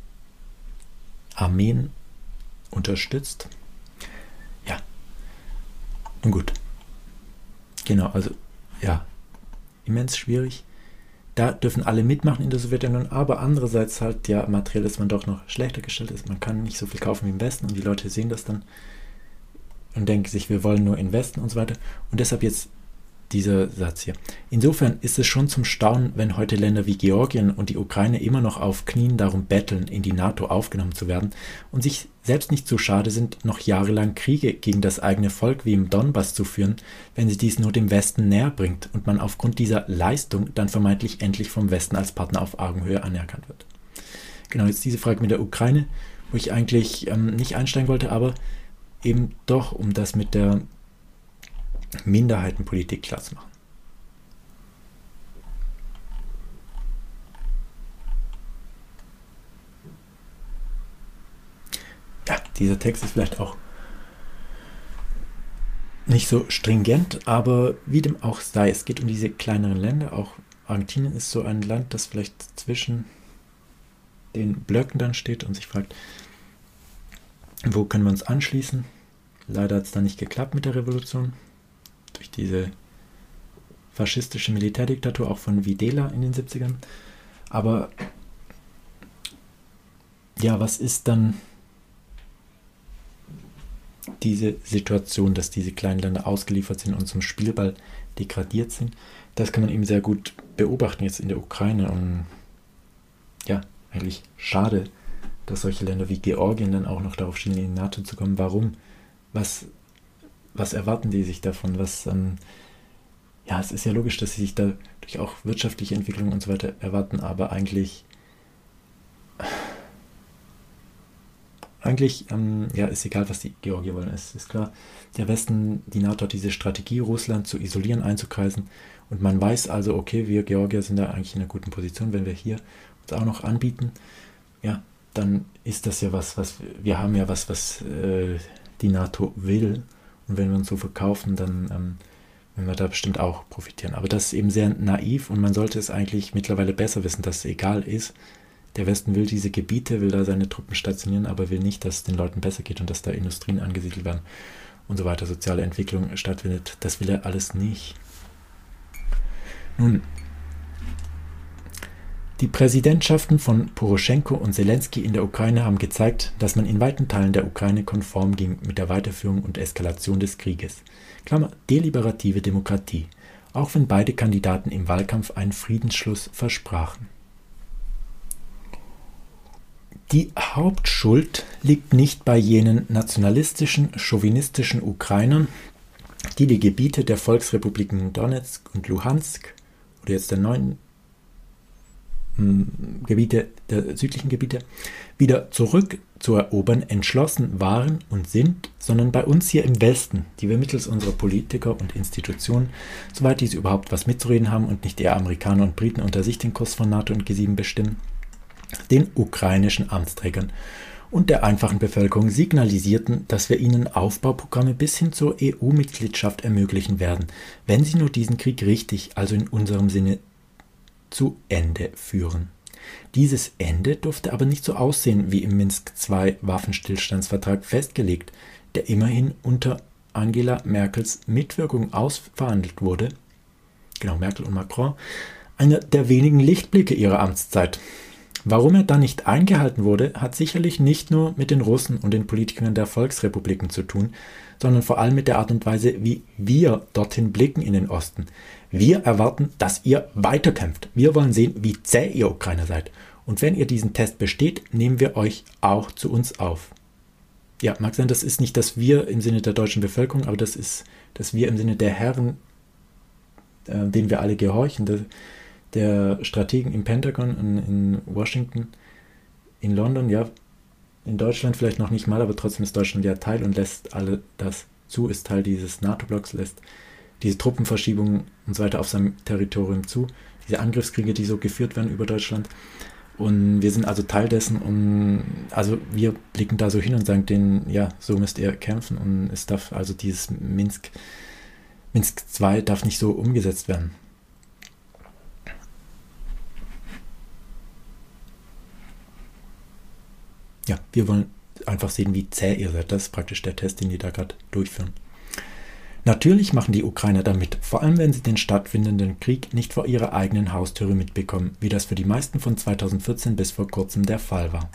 Armeen unterstützt. Ja, nun gut. Genau, also ja, immens schwierig. Da dürfen alle mitmachen in der Sowjetunion, aber andererseits halt, ja, materiell ist man doch noch schlechter gestellt ist. Man kann nicht so viel kaufen wie im Westen und die Leute sehen das dann und denken sich, wir wollen nur investen und so weiter. Und deshalb jetzt dieser Satz hier. Insofern ist es schon zum Staunen, wenn heute Länder wie Georgien und die Ukraine immer noch auf Knien darum betteln, in die NATO aufgenommen zu werden und sich selbst nicht so schade sind, noch jahrelang Kriege gegen das eigene Volk wie im Donbass zu führen, wenn sie dies nur dem Westen näher bringt und man aufgrund dieser Leistung dann vermeintlich endlich vom Westen als Partner auf Augenhöhe anerkannt wird. Genau, jetzt diese Frage mit der Ukraine, wo ich eigentlich ähm, nicht einsteigen wollte, aber eben doch, um das mit der Minderheitenpolitik klar zu machen. Ja, dieser Text ist vielleicht auch nicht so stringent, aber wie dem auch sei, es geht um diese kleineren Länder. Auch Argentinien ist so ein Land, das vielleicht zwischen den Blöcken dann steht und sich fragt, wo können wir uns anschließen? Leider hat es dann nicht geklappt mit der Revolution. Durch diese faschistische Militärdiktatur, auch von Videla in den siebzigern. Aber ja, was ist dann diese Situation, dass diese kleinen Länder ausgeliefert sind und zum Spielball degradiert sind? Das kann man eben sehr gut beobachten jetzt in der Ukraine. Und ja, eigentlich schade, dass solche Länder wie Georgien dann auch noch darauf schienen, in die NATO zu kommen. Warum? Was Was erwarten die sich davon? Was, ähm, ja, es ist ja logisch, dass sie sich dadurch auch wirtschaftliche Entwicklung und so weiter erwarten, aber eigentlich, eigentlich, ähm, ja, ist egal, was die Georgier wollen. Es ist klar, der Westen, die NATO hat diese Strategie, Russland zu isolieren, einzukreisen und man weiß also, okay, wir Georgier sind da eigentlich in einer guten Position, wenn wir hier uns auch noch anbieten, ja, dann ist das ja was, was, wir haben ja was, was äh, die NATO will. Und wenn wir uns so verkaufen, dann ähm, werden wir da bestimmt auch profitieren. Aber das ist eben sehr naiv und man sollte es eigentlich mittlerweile besser wissen, dass es egal ist. Der Westen will diese Gebiete, will da seine Truppen stationieren, aber will nicht, dass es den Leuten besser geht und dass da Industrien angesiedelt werden und so weiter, soziale Entwicklung stattfindet. Das will er alles nicht. Nun, die Präsidentschaften von Poroschenko und Selensky in der Ukraine haben gezeigt, dass man in weiten Teilen der Ukraine konform ging mit der Weiterführung und Eskalation des Krieges. Klammer, deliberative Demokratie, auch wenn beide Kandidaten im Wahlkampf einen Friedensschluss versprachen. Die Hauptschuld liegt nicht bei jenen nationalistischen, chauvinistischen Ukrainern, die die Gebiete der Volksrepubliken Donetsk und Luhansk oder jetzt der neuen Gebiete, der südlichen Gebiete, wieder zurück zu erobern, entschlossen waren und sind, sondern bei uns hier im Westen, die wir mittels unserer Politiker und Institutionen, soweit diese überhaupt was mitzureden haben und nicht eher Amerikaner und Briten unter sich den Kurs von NATO und G sieben bestimmen, den ukrainischen Amtsträgern und der einfachen Bevölkerung signalisierten, dass wir ihnen Aufbauprogramme bis hin zur E U-Mitgliedschaft ermöglichen werden, wenn sie nur diesen Krieg richtig, also in unserem Sinne, zu Ende führen. Dieses Ende durfte aber nicht so aussehen wie im Minsk zwei Waffenstillstandsvertrag festgelegt, der immerhin unter Angela Merkels Mitwirkung ausverhandelt wurde. Genau, Merkel und Macron, einer der wenigen Lichtblicke ihrer Amtszeit. Warum er dann nicht eingehalten wurde, hat sicherlich nicht nur mit den Russen und den Politikern der Volksrepubliken zu tun, sondern vor allem mit der Art und Weise, wie wir dorthin blicken in den Osten. Wir erwarten, dass ihr weiterkämpft. Wir wollen sehen, wie zäh ihr Ukrainer seid. Und wenn ihr diesen Test besteht, nehmen wir euch auch zu uns auf. Ja, mag sein, das ist nicht das Wir im Sinne der deutschen Bevölkerung, aber das ist das Wir im Sinne der Herren, äh, denen wir alle gehorchen, der, der Strategen im Pentagon, in, in Washington, in London, ja, in Deutschland vielleicht noch nicht mal, aber trotzdem ist Deutschland ja Teil und lässt alle das zu, ist Teil dieses NATO-Blocks, lässt diese Truppenverschiebungen und so weiter auf seinem Territorium zu, diese Angriffskriege, die so geführt werden über Deutschland. Und wir sind also Teil dessen und also wir blicken da so hin und sagen denen, ja, so müsst ihr kämpfen und es darf also dieses Minsk, Minsk zwei darf nicht so umgesetzt werden. Ja, wir wollen einfach sehen, wie zäh ihr seid. Das ist praktisch der Test, den die da gerade durchführen. Natürlich machen die Ukrainer damit, vor allem wenn sie den stattfindenden Krieg nicht vor ihrer eigenen Haustüre mitbekommen, wie das für die meisten von zweitausendvierzehn bis vor kurzem der Fall war.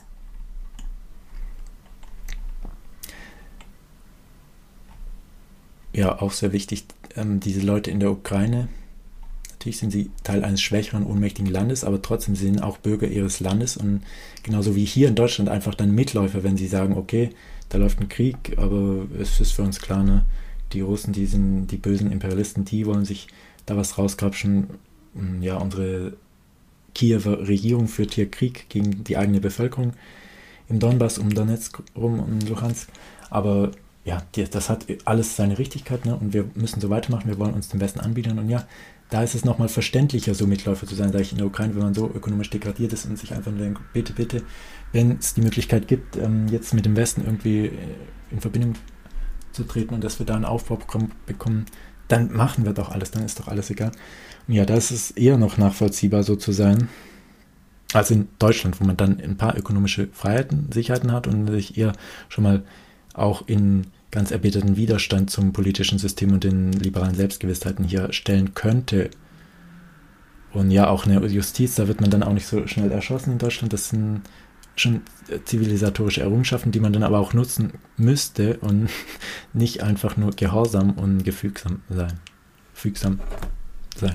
Ja, auch sehr wichtig, ähm, diese Leute in der Ukraine, natürlich sind sie Teil eines schwächeren, ohnmächtigen Landes, aber trotzdem sind sie auch Bürger ihres Landes und genauso wie hier in Deutschland einfach dann Mitläufer, wenn sie sagen, okay, da läuft ein Krieg, aber es ist für uns klar, ne, die Russen, die sind die bösen Imperialisten, die wollen sich da was rausgrapschen. Ja, unsere Kiewer Regierung führt hier Krieg gegen die eigene Bevölkerung im Donbass, um Donetsk rum und Luhansk. Aber ja, die, das hat alles seine Richtigkeit, ne? Und wir müssen so weitermachen, wir wollen uns dem Westen anbieten. Und ja, da ist es nochmal verständlicher, so Mitläufer zu sein, sage ich in der Ukraine, wenn man so ökonomisch degradiert ist und sich einfach nur denkt, bitte, bitte, wenn es die Möglichkeit gibt, jetzt mit dem Westen irgendwie in Verbindung zu treten und dass wir da ein Aufbauprogramm bekommen, dann machen wir doch alles, dann ist doch alles egal. Und ja, da ist es eher noch nachvollziehbar so zu sein, als in Deutschland, wo man dann ein paar ökonomische Freiheiten, Sicherheiten hat und sich eher schon mal auch in ganz erbitterten Widerstand zum politischen System und den liberalen Selbstgewissheiten hier stellen könnte. Und ja, auch eine Justiz, da wird man dann auch nicht so schnell erschossen in Deutschland. Das sind schon zivilisatorische Errungenschaften, die man dann aber auch nutzen müsste und nicht einfach nur gehorsam und gefügsam sein. Fügsam sein.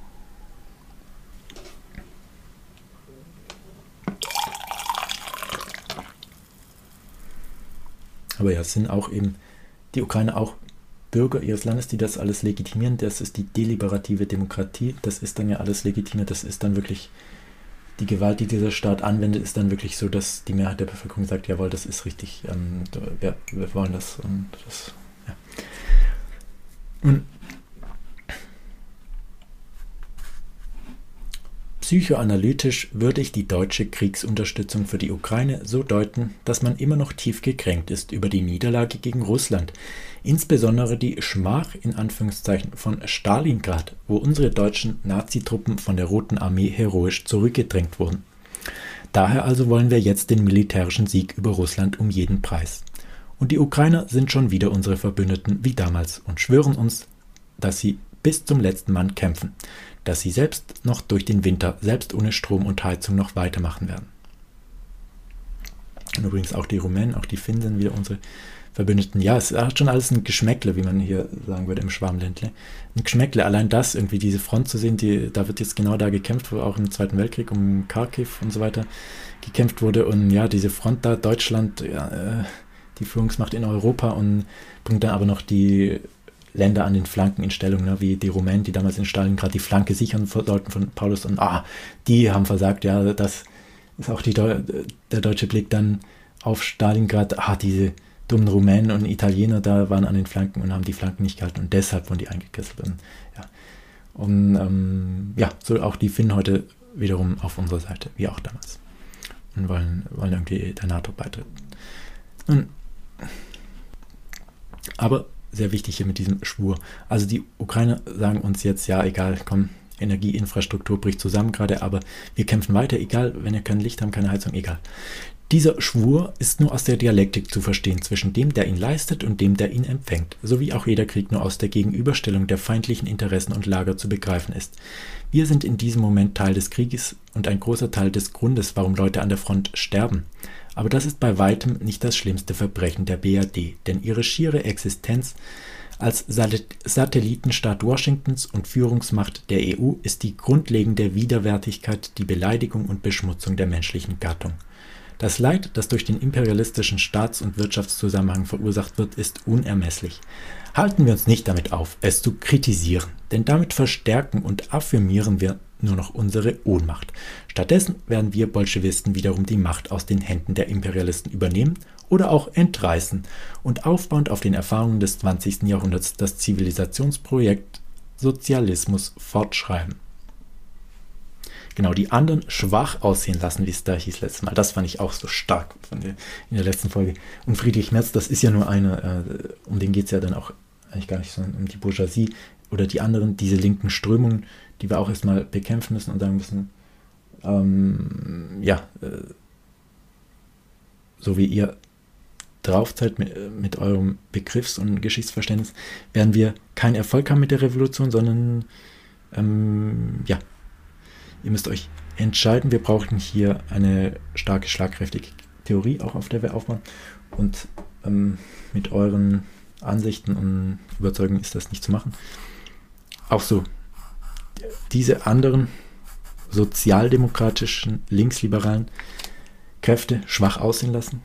Aber ja, es sind auch eben die Ukrainer auch Bürger ihres Landes, die das alles legitimieren. Das ist die deliberative Demokratie. Das ist dann ja alles legitimiert. Das ist dann wirklich die Gewalt, die dieser Staat anwendet, ist dann wirklich so, dass die Mehrheit der Bevölkerung sagt, jawohl, das ist richtig. Ähm, ja, wir wollen das. Und das ja. Und psychoanalytisch würde ich die deutsche Kriegsunterstützung für die Ukraine so deuten, dass man immer noch tief gekränkt ist über die Niederlage gegen Russland, insbesondere die Schmach in Anführungszeichen von Stalingrad, wo unsere deutschen Nazitruppen von der Roten Armee heroisch zurückgedrängt wurden. Daher also wollen wir jetzt den militärischen Sieg über Russland um jeden Preis. Und die Ukrainer sind schon wieder unsere Verbündeten wie damals und schwören uns, dass sie bis zum letzten Mann kämpfen, dass sie selbst noch durch den Winter, selbst ohne Strom und Heizung noch weitermachen werden. Und übrigens auch die Rumänen, auch die Finnen sind wieder unsere Verbündeten. Ja, es hat schon alles ein Geschmäckle, wie man hier sagen würde im Schwarmländle. Ein Geschmäckle, allein das, irgendwie diese Front zu sehen, die, da wird jetzt genau da gekämpft, wo auch im Zweiten Weltkrieg um Kharkiv und so weiter gekämpft wurde. Und ja, diese Front da, Deutschland, ja, die Führungsmacht in Europa und bringt dann aber noch die Länder an den Flanken in Stellung, ne, wie die Rumänen, die damals in Stalingrad die Flanke sichern sollten von Paulus und ah, die haben versagt, ja, das ist auch die Deu- der deutsche Blick dann auf Stalingrad, ah, diese dummen Rumänen und Italiener da waren an den Flanken und haben die Flanken nicht gehalten und deshalb wurden die eingekesselt. Und ja, und, ähm, ja, so auch die Finnen heute wiederum auf unserer Seite, wie auch damals. Und wollen, wollen irgendwie der NATO beitreten. Und, aber sehr wichtig hier mit diesem Schwur. Also die Ukrainer sagen uns jetzt, ja, egal, komm, Energieinfrastruktur bricht zusammen gerade, aber wir kämpfen weiter, egal, wenn ihr kein Licht habt, keine Heizung, egal. Dieser Schwur ist nur aus der Dialektik zu verstehen zwischen dem, der ihn leistet und dem, der ihn empfängt, so wie auch jeder Krieg nur aus der Gegenüberstellung der feindlichen Interessen und Lager zu begreifen ist. Wir sind in diesem Moment Teil des Krieges und ein großer Teil des Grundes, warum Leute an der Front sterben. Aber das ist bei weitem nicht das schlimmste Verbrechen der B R D, denn ihre schiere Existenz als Satellitenstaat Washingtons und Führungsmacht der E U ist die grundlegende Widerwärtigkeit, die Beleidigung und Beschmutzung der menschlichen Gattung. Das Leid, das durch den imperialistischen Staats- und Wirtschaftszusammenhang verursacht wird, ist unermesslich. Halten wir uns nicht damit auf, es zu kritisieren, denn damit verstärken und affirmieren wir nur noch unsere Ohnmacht. Stattdessen werden wir Bolschewisten wiederum die Macht aus den Händen der Imperialisten übernehmen oder auch entreißen und aufbauend auf den Erfahrungen des zwanzigsten Jahrhunderts das Zivilisationsprojekt Sozialismus fortschreiben. Genau, die anderen schwach aussehen lassen, wie es da hieß letztes Mal. Das fand ich auch so stark von der, in der letzten Folge. Und Friedrich Merz, das ist ja nur eine, äh, um den geht es ja dann auch eigentlich gar nicht, sondern um die Bourgeoisie oder die anderen, diese linken Strömungen, die wir auch erstmal bekämpfen müssen und sagen müssen, ähm, ja, äh, so wie ihr drauf seid mit, mit eurem Begriffs- und Geschichtsverständnis, werden wir keinen Erfolg haben mit der Revolution, sondern ähm, ja, ihr müsst euch entscheiden. Wir brauchen hier eine starke, schlagkräftige Theorie, auch auf der wir aufbauen. Und ähm, mit euren Ansichten und Überzeugungen ist das nicht zu machen. Auch so, diese anderen sozialdemokratischen, linksliberalen Kräfte schwach aussehen lassen.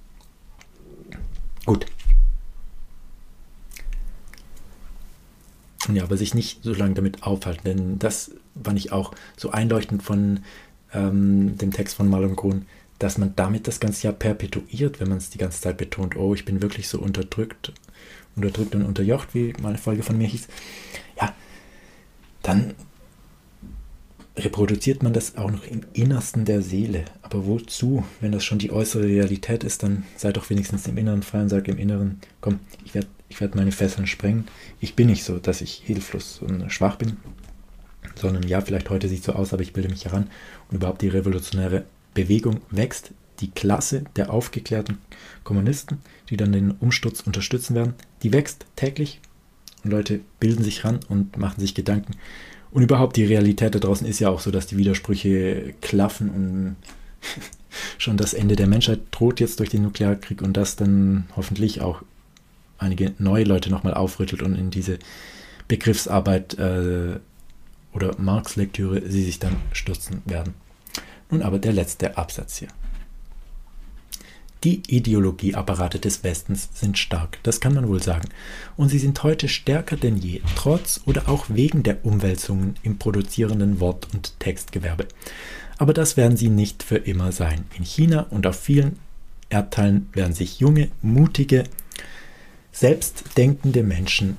Gut. Ja, aber sich nicht so lange damit aufhalten, denn das fand ich auch so einleuchtend von ähm, dem Text von Malmgrün, dass man damit das ganze Jahr perpetuiert, wenn man es die ganze Zeit betont, oh, ich bin wirklich so unterdrückt, unterdrückt und unterjocht, wie mal eine Folge von mir hieß. Ja, dann reproduziert man das auch noch im Innersten der Seele. Aber wozu? Wenn das schon die äußere Realität ist, dann seid doch wenigstens im Inneren frei und sagt im Inneren, komm, ich werde ich werd meine Fesseln sprengen. Ich bin nicht so, dass ich hilflos und schwach bin, sondern ja, vielleicht heute sieht es so aus, aber ich bilde mich heran. Und überhaupt die revolutionäre Bewegung wächst. Die Klasse der aufgeklärten Kommunisten, die dann den Umsturz unterstützen werden, die wächst täglich. Und Leute bilden sich ran und machen sich Gedanken. Und überhaupt die Realität da draußen ist ja auch so, dass die Widersprüche klaffen und schon das Ende der Menschheit droht jetzt durch den Nuklearkrieg und das dann hoffentlich auch einige neue Leute nochmal aufrüttelt und in diese Begriffsarbeit äh, oder Marx-Lektüre sie sich dann stürzen werden. Nun aber der letzte Absatz hier. Die Ideologieapparate des Westens sind stark, das kann man wohl sagen. Und sie sind heute stärker denn je, trotz oder auch wegen der Umwälzungen im produzierenden Wort- und Textgewerbe. Aber das werden sie nicht für immer sein. In China und auf vielen Erdteilen werden sich junge, mutige, selbstdenkende Menschen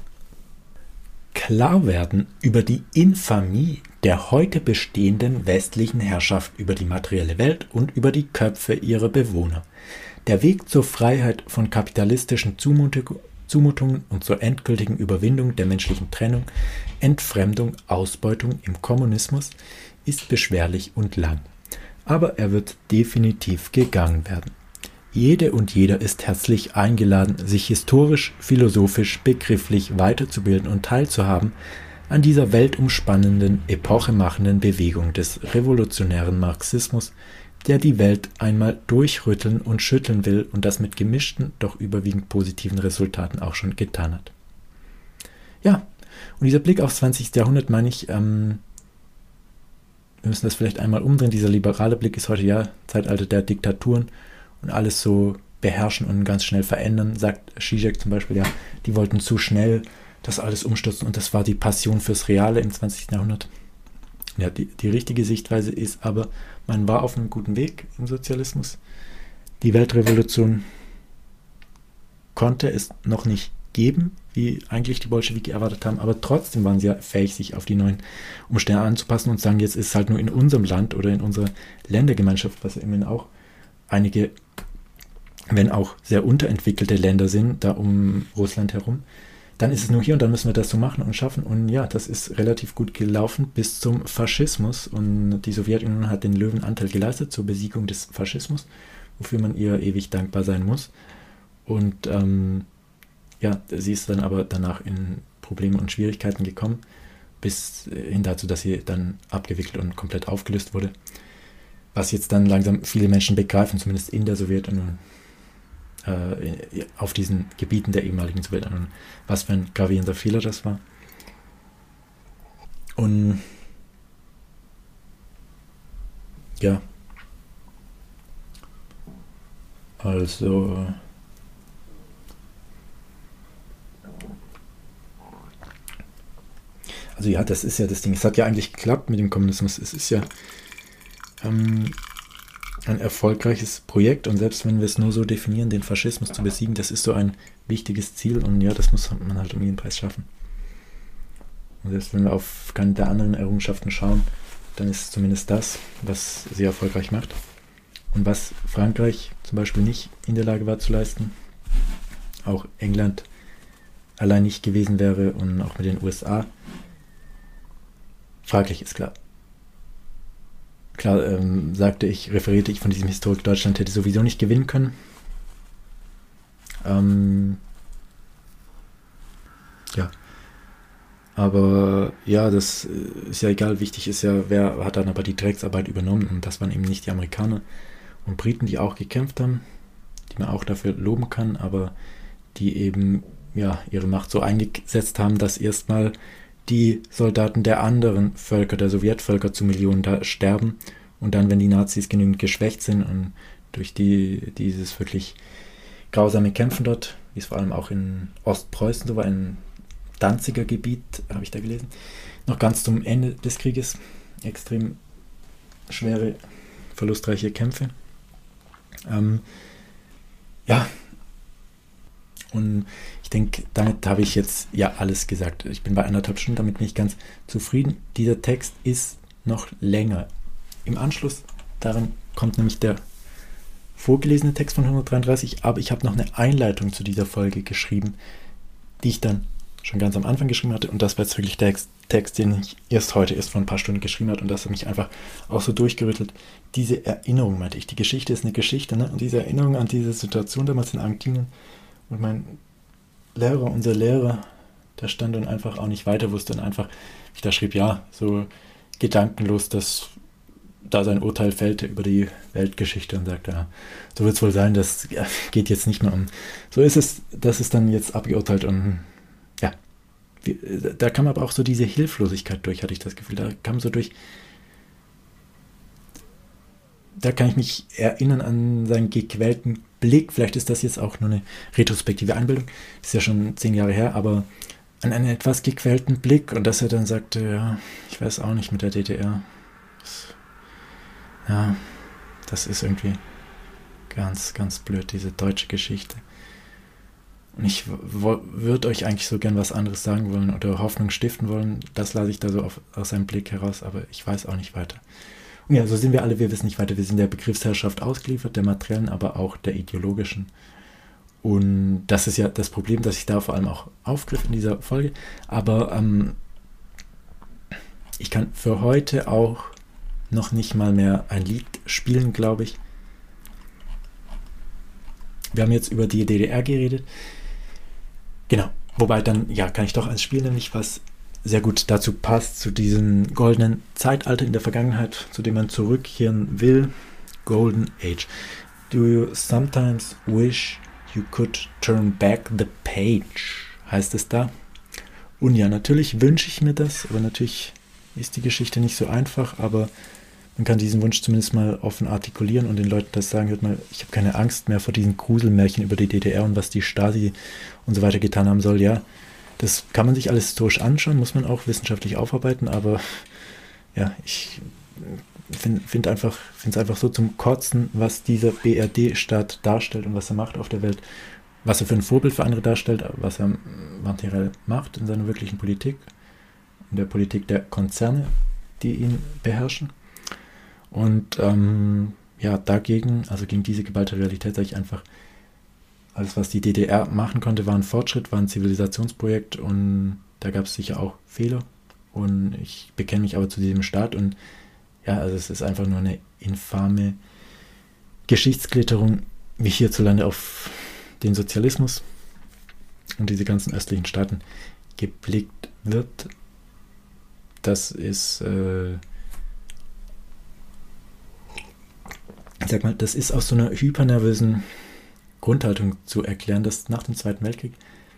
klar werden über die Infamie der heute bestehenden westlichen Herrschaft über die materielle Welt und über die Köpfe ihrer Bewohner. Der Weg zur Freiheit von kapitalistischen Zumutungen und zur endgültigen Überwindung der menschlichen Trennung, Entfremdung, Ausbeutung im Kommunismus ist beschwerlich und lang. Aber er wird definitiv gegangen werden. Jede und jeder ist herzlich eingeladen, sich historisch, philosophisch, begrifflich weiterzubilden und teilzuhaben an dieser weltumspannenden, epochemachenden Bewegung des revolutionären Marxismus, der die Welt einmal durchrütteln und schütteln will und das mit gemischten, doch überwiegend positiven Resultaten auch schon getan hat. Ja, und dieser Blick aufs zwanzigste Jahrhundert, meine ich, ähm, wir müssen das vielleicht einmal umdrehen. Dieser liberale Blick ist heute ja Zeitalter der Diktaturen und alles so beherrschen und ganz schnell verändern, sagt Zizek zum Beispiel, ja, die wollten zu schnell das alles umstürzen und das war die Passion fürs Reale im zwanzigsten Jahrhundert. Ja, die, die richtige Sichtweise ist aber, man war auf einem guten Weg im Sozialismus. Die Weltrevolution konnte es noch nicht geben, wie eigentlich die Bolschewiki erwartet haben, aber trotzdem waren sie ja fähig, sich auf die neuen Umstände anzupassen und sagen, jetzt ist es halt nur in unserem Land oder in unserer Ländergemeinschaft, was ja immerhin auch einige, wenn auch sehr unterentwickelte Länder sind, da um Russland herum, dann ist es nur hier und dann müssen wir das so machen und schaffen. Und ja, das ist relativ gut gelaufen bis zum Faschismus. Und die Sowjetunion hat den Löwenanteil geleistet zur Besiegung des Faschismus, wofür man ihr ewig dankbar sein muss. Und ähm, ja, sie ist dann aber danach in Probleme und Schwierigkeiten gekommen, bis hin dazu, dass sie dann abgewickelt und komplett aufgelöst wurde. Was jetzt dann langsam viele Menschen begreifen, zumindest in der Sowjetunion, äh, auf diesen Gebieten der ehemaligen Sowjetunion, was für ein gravierender Fehler das war. Und ja, also also ja, das ist ja das Ding. Es hat ja eigentlich geklappt mit dem Kommunismus. Es ist ja ähm, ein erfolgreiches Projekt und selbst wenn wir es nur so definieren, den Faschismus zu besiegen, das ist so ein wichtiges Ziel und ja, das muss man halt um jeden Preis schaffen. Und selbst wenn wir auf keine der anderen Errungenschaften schauen, dann ist es zumindest das, was sie erfolgreich macht. Und was Frankreich zum Beispiel nicht in der Lage war zu leisten, auch England allein nicht gewesen wäre und auch mit den U S A. Fraglich ist klar. Klar, ähm, sagte ich, referierte ich von diesem Historik, Deutschland hätte sowieso nicht gewinnen können. Ähm, ja. Aber ja, das ist ja egal. Wichtig ist ja, wer hat dann aber die Drecksarbeit übernommen. Und das waren eben nicht die Amerikaner und Briten, die auch gekämpft haben, die man auch dafür loben kann, aber die eben ja ihre Macht so eingesetzt haben, dass erstmal die Soldaten der anderen Völker, der Sowjetvölker zu Millionen da sterben und dann, wenn die Nazis genügend geschwächt sind und durch die dieses wirklich grausame Kämpfen dort, wie es vor allem auch in Ostpreußen so war, ein Danziger Gebiet, habe ich da gelesen, noch ganz zum Ende des Krieges, extrem schwere, verlustreiche Kämpfe. Ähm, ja, und ich denke, damit habe ich jetzt ja alles gesagt. Ich bin bei anderthalb Stunden, damit bin ich ganz zufrieden. Dieser Text ist noch länger. Im Anschluss daran kommt nämlich der vorgelesene Text von hundertdreiunddreißig, aber ich habe noch eine Einleitung zu dieser Folge geschrieben, die ich dann schon ganz am Anfang geschrieben hatte und das war jetzt wirklich der Text, den ich erst heute, erst vor ein paar Stunden geschrieben habe und das hat mich einfach auch so durchgerüttelt. Diese Erinnerung, meinte ich, die Geschichte ist eine Geschichte, ne? Und diese Erinnerung an diese Situation damals in Argentinien und mein Lehrer, unser Lehrer, der stand und einfach auch nicht weiter wusste und einfach, ich da schrieb, ja, so gedankenlos, dass da sein Urteil fällte über die Weltgeschichte und sagte, ja, so wird es wohl sein, das ja, geht jetzt nicht mehr um. So ist es, das ist dann jetzt abgeurteilt und ja, wie, da kam aber auch so diese Hilflosigkeit durch, hatte ich das Gefühl, da kam so durch, da kann ich mich erinnern an seinen gequälten Blick, vielleicht ist das jetzt auch nur eine retrospektive Einbildung, ist ja schon zehn Jahre her, aber an einen etwas gequälten Blick und dass er dann sagte, ja, ich weiß auch nicht mit der D D R, das, ja, das ist irgendwie ganz, ganz blöd, diese deutsche Geschichte. Und ich w- würde euch eigentlich so gern was anderes sagen wollen oder Hoffnung stiften wollen, das lasse ich da so auf, aus seinem Blick heraus, aber ich weiß auch nicht weiter. Und ja, so sind wir alle, wir wissen nicht weiter. Wir sind der Begriffsherrschaft ausgeliefert, der materiellen, aber auch der ideologischen. Und das ist ja das Problem, das ich da vor allem auch aufgriff in dieser Folge. Aber ähm, ich kann für heute auch noch nicht mal mehr ein Lied spielen, glaube ich. Wir haben jetzt über die D D R geredet. Genau. Wobei dann, ja, kann ich doch eins spielen, nämlich was sehr gut dazu passt, zu diesem goldenen Zeitalter in der Vergangenheit, zu dem man zurückkehren will. Golden Age. Do you sometimes wish you could turn back the page? Heißt es da. Und ja, natürlich wünsche ich mir das, aber natürlich ist die Geschichte nicht so einfach, aber man kann diesen Wunsch zumindest mal offen artikulieren und den Leuten das sagen, hört mal, ich habe keine Angst mehr vor diesen Gruselmärchen über die D D R und was die Stasi und so weiter getan haben soll. Ja, das kann man sich alles historisch anschauen, muss man auch wissenschaftlich aufarbeiten, aber ja, ich finde find einfach, finde es einfach so zum Kotzen, was dieser B R D-Staat darstellt und was er macht auf der Welt, was er für ein Vorbild für andere darstellt, was er materiell macht in seiner wirklichen Politik, in der Politik der Konzerne, die ihn beherrschen. Und ähm, ja, dagegen, also gegen diese geballte Realität, sage ich einfach, alles, was die D D R machen konnte, war ein Fortschritt, war ein Zivilisationsprojekt und da gab es sicher auch Fehler. Und ich bekenne mich aber zu diesem Staat und ja, also es ist einfach nur eine infame Geschichtsklitterung, wie hierzulande auf den Sozialismus und diese ganzen östlichen Staaten geblickt wird. Das ist, äh, ich sag mal, das ist aus so einer hypernervösen Grundhaltung zu erklären, dass nach dem Zweiten Weltkrieg,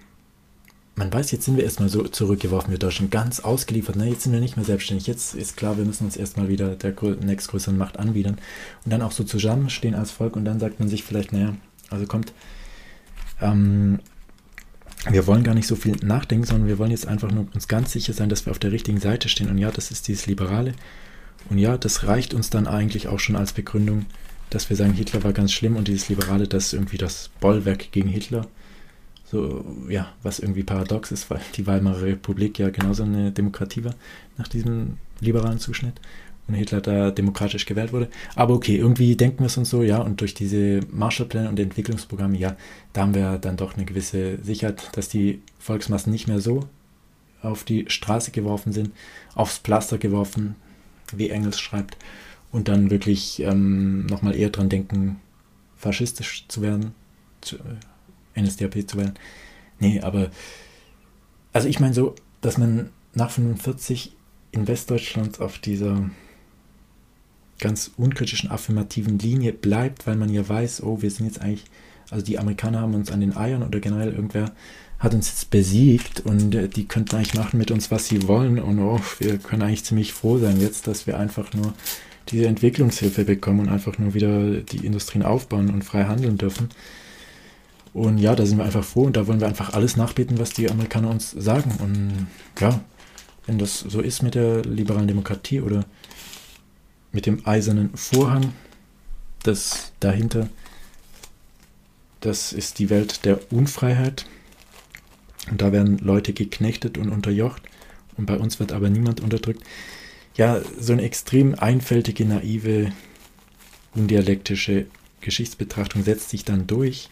man weiß, jetzt sind wir erstmal so zurückgeworfen, wir Deutschen, ganz ausgeliefert, ne? Jetzt sind wir nicht mehr selbstständig, jetzt ist klar, wir müssen uns erstmal wieder der nächstgrößeren Macht anbiedern und dann auch so zusammenstehen als Volk und dann sagt man sich vielleicht, naja, also kommt, ähm, wir wollen gar nicht so viel nachdenken, sondern wir wollen jetzt einfach nur uns ganz sicher sein, dass wir auf der richtigen Seite stehen und ja, das ist dieses Liberale und ja, das reicht uns dann eigentlich auch schon als Begründung, dass wir sagen, Hitler war ganz schlimm und dieses Liberale, das ist irgendwie das Bollwerk gegen Hitler. So, ja, was irgendwie paradox ist, weil die Weimarer Republik ja genauso eine Demokratie war, nach diesem liberalen Zuschnitt und Hitler da demokratisch gewählt wurde. Aber okay, irgendwie denken wir es uns so, ja, und durch diese Marshallpläne und Entwicklungsprogramme, ja, da haben wir dann doch eine gewisse Sicherheit, dass die Volksmassen nicht mehr so auf die Straße geworfen sind, aufs Pflaster geworfen, wie Engels schreibt, und dann wirklich ähm, nochmal eher dran denken, faschistisch zu werden, zu, N S D A P zu werden. Nee, aber also ich meine so, dass man nach fünfundvierzig in Westdeutschland auf dieser ganz unkritischen, affirmativen Linie bleibt, weil man ja weiß, oh, wir sind jetzt eigentlich, also die Amerikaner haben uns an den Eiern oder generell irgendwer hat uns jetzt besiegt und äh, die könnten eigentlich machen mit uns, was sie wollen und oh, wir können eigentlich ziemlich froh sein jetzt, dass wir einfach nur diese Entwicklungshilfe bekommen und einfach nur wieder die Industrien aufbauen und frei handeln dürfen. Und ja, da sind wir einfach froh und da wollen wir einfach alles nachbeten, was die Amerikaner uns sagen. Und ja, wenn das so ist mit der liberalen Demokratie oder mit dem eisernen Vorhang, das dahinter, das ist die Welt der Unfreiheit. Und da werden Leute geknechtet und unterjocht und bei uns wird aber niemand unterdrückt. Ja, so eine extrem einfältige, naive, undialektische Geschichtsbetrachtung setzt sich dann durch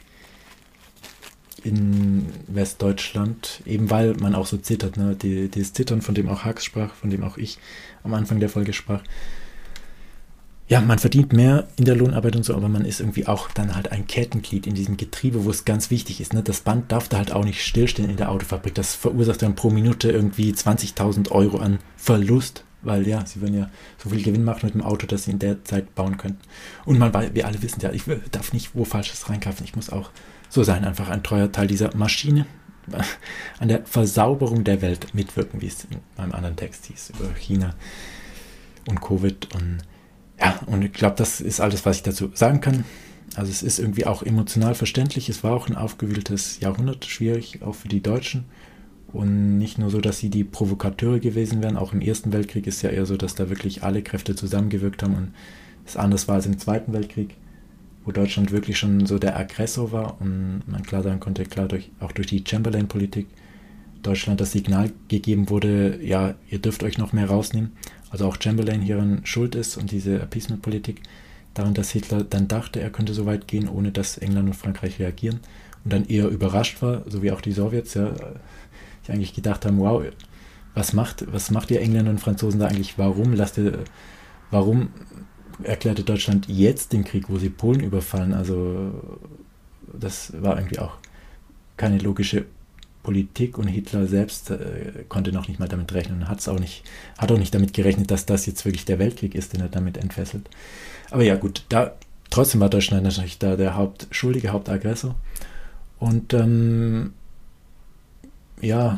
in Westdeutschland, eben weil man auch so zittert, ne? Die, dieses Zittern, von dem auch Hax sprach, von dem auch ich am Anfang der Folge sprach. Ja, man verdient mehr in der Lohnarbeit und so, aber man ist irgendwie auch dann halt ein Kettenglied in diesem Getriebe, wo es ganz wichtig ist. Ne? Das Band darf da halt auch nicht stillstehen in der Autofabrik. Das verursacht dann pro Minute irgendwie zwanzigtausend Euro an Verlust, weil ja, sie würden ja so viel Gewinn machen mit dem Auto, dass sie in der Zeit bauen könnten. Und man, wir alle wissen ja, ich darf nicht wo Falsches reinkaufen, ich muss auch so sein, einfach ein treuer Teil dieser Maschine, an der Versauberung der Welt mitwirken, wie es in meinem anderen Text hieß, über China und Covid. Und ja, und ich glaube, das ist alles, was ich dazu sagen kann. Also es ist irgendwie auch emotional verständlich, es war auch ein aufgewühltes Jahrhundert, schwierig, auch für die Deutschen. Und nicht nur so, dass sie die Provokateure gewesen wären, auch im Ersten Weltkrieg ist ja eher so, dass da wirklich alle Kräfte zusammengewirkt haben und es anders war als im Zweiten Weltkrieg, wo Deutschland wirklich schon so der Aggressor war und man klar sagen konnte, klar, durch, auch durch die Chamberlain-Politik Deutschland das Signal gegeben wurde, ja, ihr dürft euch noch mehr rausnehmen. Also auch Chamberlain hieran schuld ist und diese Appeasement-Politik daran, dass Hitler dann dachte, er könnte so weit gehen, ohne dass England und Frankreich reagieren und dann eher überrascht war, so wie auch die Sowjets, ja, die eigentlich gedacht haben, wow, was macht, was macht ihr Engländer und Franzosen da eigentlich, warum lasst ihr, warum erklärte Deutschland jetzt den Krieg, wo sie Polen überfallen, also das war irgendwie auch keine logische Politik und Hitler selbst äh, konnte noch nicht mal damit rechnen und hat's auch nicht, hat auch nicht damit gerechnet, dass das jetzt wirklich der Weltkrieg ist, den er damit entfesselt. Aber ja gut, da trotzdem war Deutschland natürlich da der Hauptschuldige, Hauptaggressor und ähm, ja,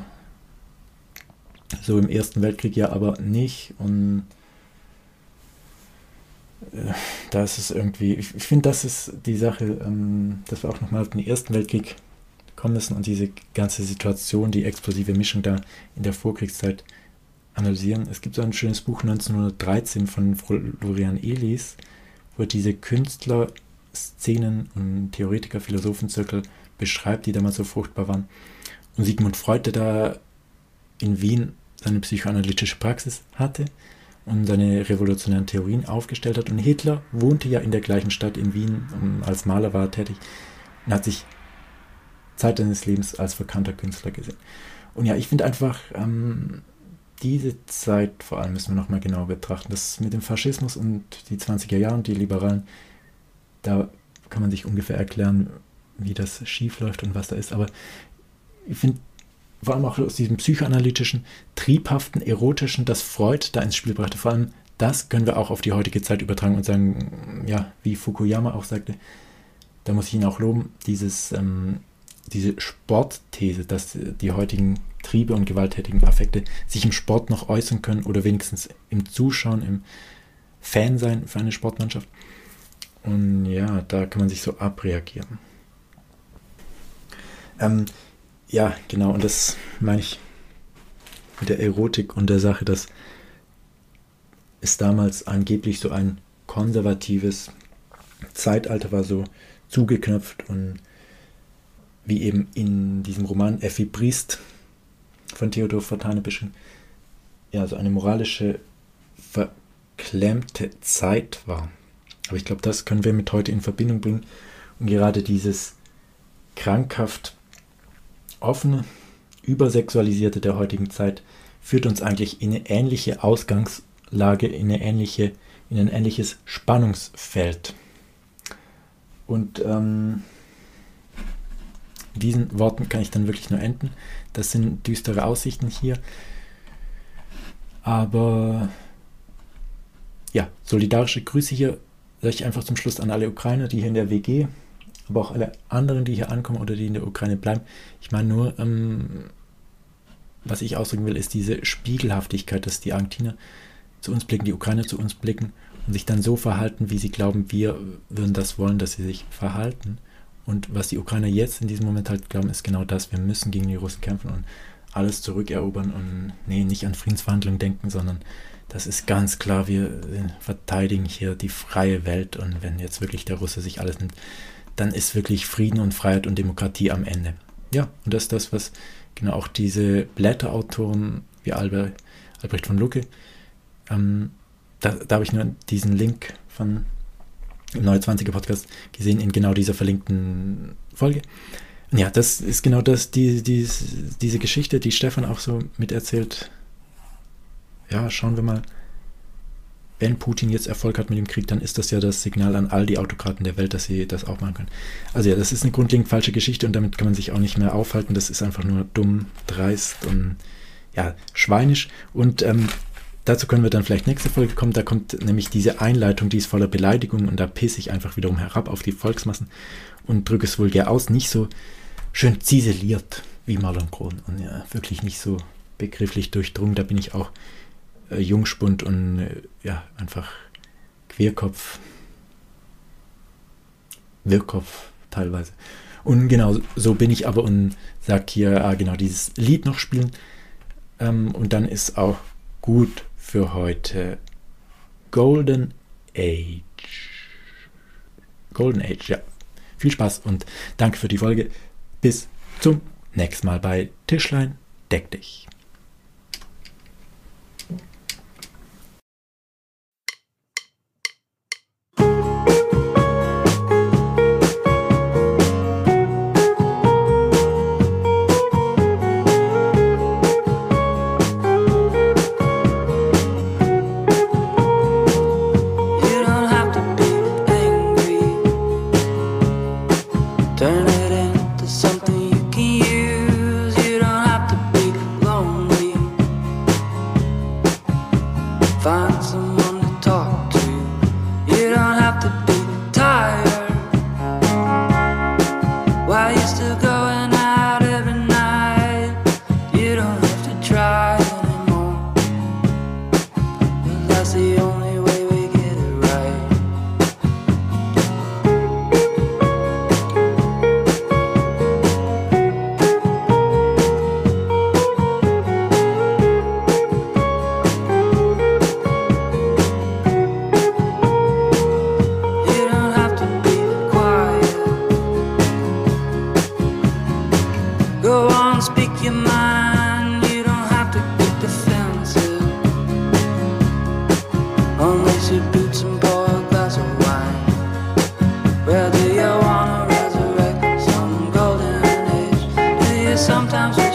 so im Ersten Weltkrieg ja aber nicht und äh, da ist es irgendwie, ich, ich finde, das ist die Sache, ähm, dass wir auch nochmal auf den Ersten Weltkrieg kommen müssen und diese ganze Situation, die explosive Mischung da in der Vorkriegszeit analysieren. Es gibt so ein schönes Buch neunzehnhundertdreizehn von Florian Elis, wo er diese Künstler, Szenen und Theoretiker, Philosophenzirkel beschreibt, die damals so fruchtbar waren. Und Sigmund Freud, der da in Wien seine psychoanalytische Praxis hatte und seine revolutionären Theorien aufgestellt hat. Und Hitler wohnte ja in der gleichen Stadt in Wien und als Maler war er tätig und hat sich Zeit deines Lebens als verkannter Künstler gesehen. Und ja, ich finde einfach, ähm, diese Zeit vor allem müssen wir nochmal genauer betrachten. Das mit dem Faschismus und die zwanziger Jahre und die Liberalen, da kann man sich ungefähr erklären, wie das schief läuft und was da ist. Aber ich finde vor allem auch aus diesem psychoanalytischen, triebhaften, erotischen, das Freud da ins Spiel brachte, vor allem das können wir auch auf die heutige Zeit übertragen und sagen, ja, wie Fukuyama auch sagte, da muss ich ihn auch loben, dieses, ähm, diese Sportthese, dass die heutigen Triebe und gewalttätigen Affekte sich im Sport noch äußern können oder wenigstens im Zuschauen, im Fansein für eine Sportmannschaft. Und ja, da kann man sich so abreagieren. Ähm, ja, genau, und das meine ich mit der Erotik und der Sache, dass es damals angeblich so ein konservatives Zeitalter war, so zugeknöpft und wie eben in diesem Roman Effi Briest von Theodor Fontane beschrieben, ja, so eine moralische, verklemmte Zeit war. Aber ich glaube, das können wir mit heute in Verbindung bringen. Und gerade dieses krankhaft offene, übersexualisierte der heutigen Zeit führt uns eigentlich in eine ähnliche Ausgangslage, in, eine ähnliche, in ein ähnliches Spannungsfeld. Und ähm, diesen Worten kann ich dann wirklich nur enden. Das sind düstere Aussichten hier. Aber ja, solidarische Grüße hier sage ich einfach zum Schluss an alle Ukrainer, die hier in der W G, aber auch alle anderen, die hier ankommen oder die in der Ukraine bleiben. Ich meine nur, ähm, was ich ausdrücken will, ist diese Spiegelhaftigkeit, dass die Argentinier zu uns blicken, die Ukrainer zu uns blicken und sich dann so verhalten, wie sie glauben, wir würden das wollen, dass sie sich verhalten. Und was die Ukrainer jetzt in diesem Moment halt glauben, ist genau das. Wir müssen gegen die Russen kämpfen und alles zurückerobern und nee, nicht an Friedensverhandlungen denken, sondern das ist ganz klar, wir verteidigen hier die freie Welt und wenn jetzt wirklich der Russe sich alles nimmt, dann ist wirklich Frieden und Freiheit und Demokratie am Ende. Ja, und das ist das, was genau auch diese Blätterautoren wie Albert, Albrecht von Lucke, ähm, da, da habe ich nur diesen Link von im Neue Zwanziger Podcast gesehen, in genau dieser verlinkten Folge. Und ja, das ist genau das, die, die, diese Geschichte, die Stefan auch so miterzählt. Ja, schauen wir mal, wenn Putin jetzt Erfolg hat mit dem Krieg, dann ist das ja das Signal an all die Autokraten der Welt, dass sie das auch machen können. Also ja, das ist eine grundlegend falsche Geschichte und damit kann man sich auch nicht mehr aufhalten. Das ist einfach nur dumm, dreist und ja, schweinisch. Und ähm, dazu können wir dann vielleicht nächste Folge kommen. Da kommt nämlich diese Einleitung, die ist voller Beleidigungen und da pisse ich einfach wiederum herab auf die Volksmassen und drücke es vulgär aus. Nicht so schön ziseliert wie Marlon Kron und ja, wirklich nicht so begrifflich durchdrungen. Da bin ich auch äh, Jungspund und äh, ja, einfach Querkopf, Wirrkopf teilweise. Und genau, so bin ich aber und sag hier, ah, genau, dieses Lied noch spielen ähm, und dann ist auch gut für heute. Golden Age. Golden Age, ja. Viel Spaß und danke für die Folge. Bis zum nächsten Mal bei Tischlein Deck dich. Turn it into something you can use. You don't have to be lonely. Find someone to talk to. You don't have to be tired. While you're still going out every night, you don't have to try anymore. 'Cause that's the only way we get it right. You don't have to be quiet. Go on, speak your mind. You don't have to get defensive. Unlace your boots and pour a glass of wine. Whether you wanna resurrect some golden age. sometimes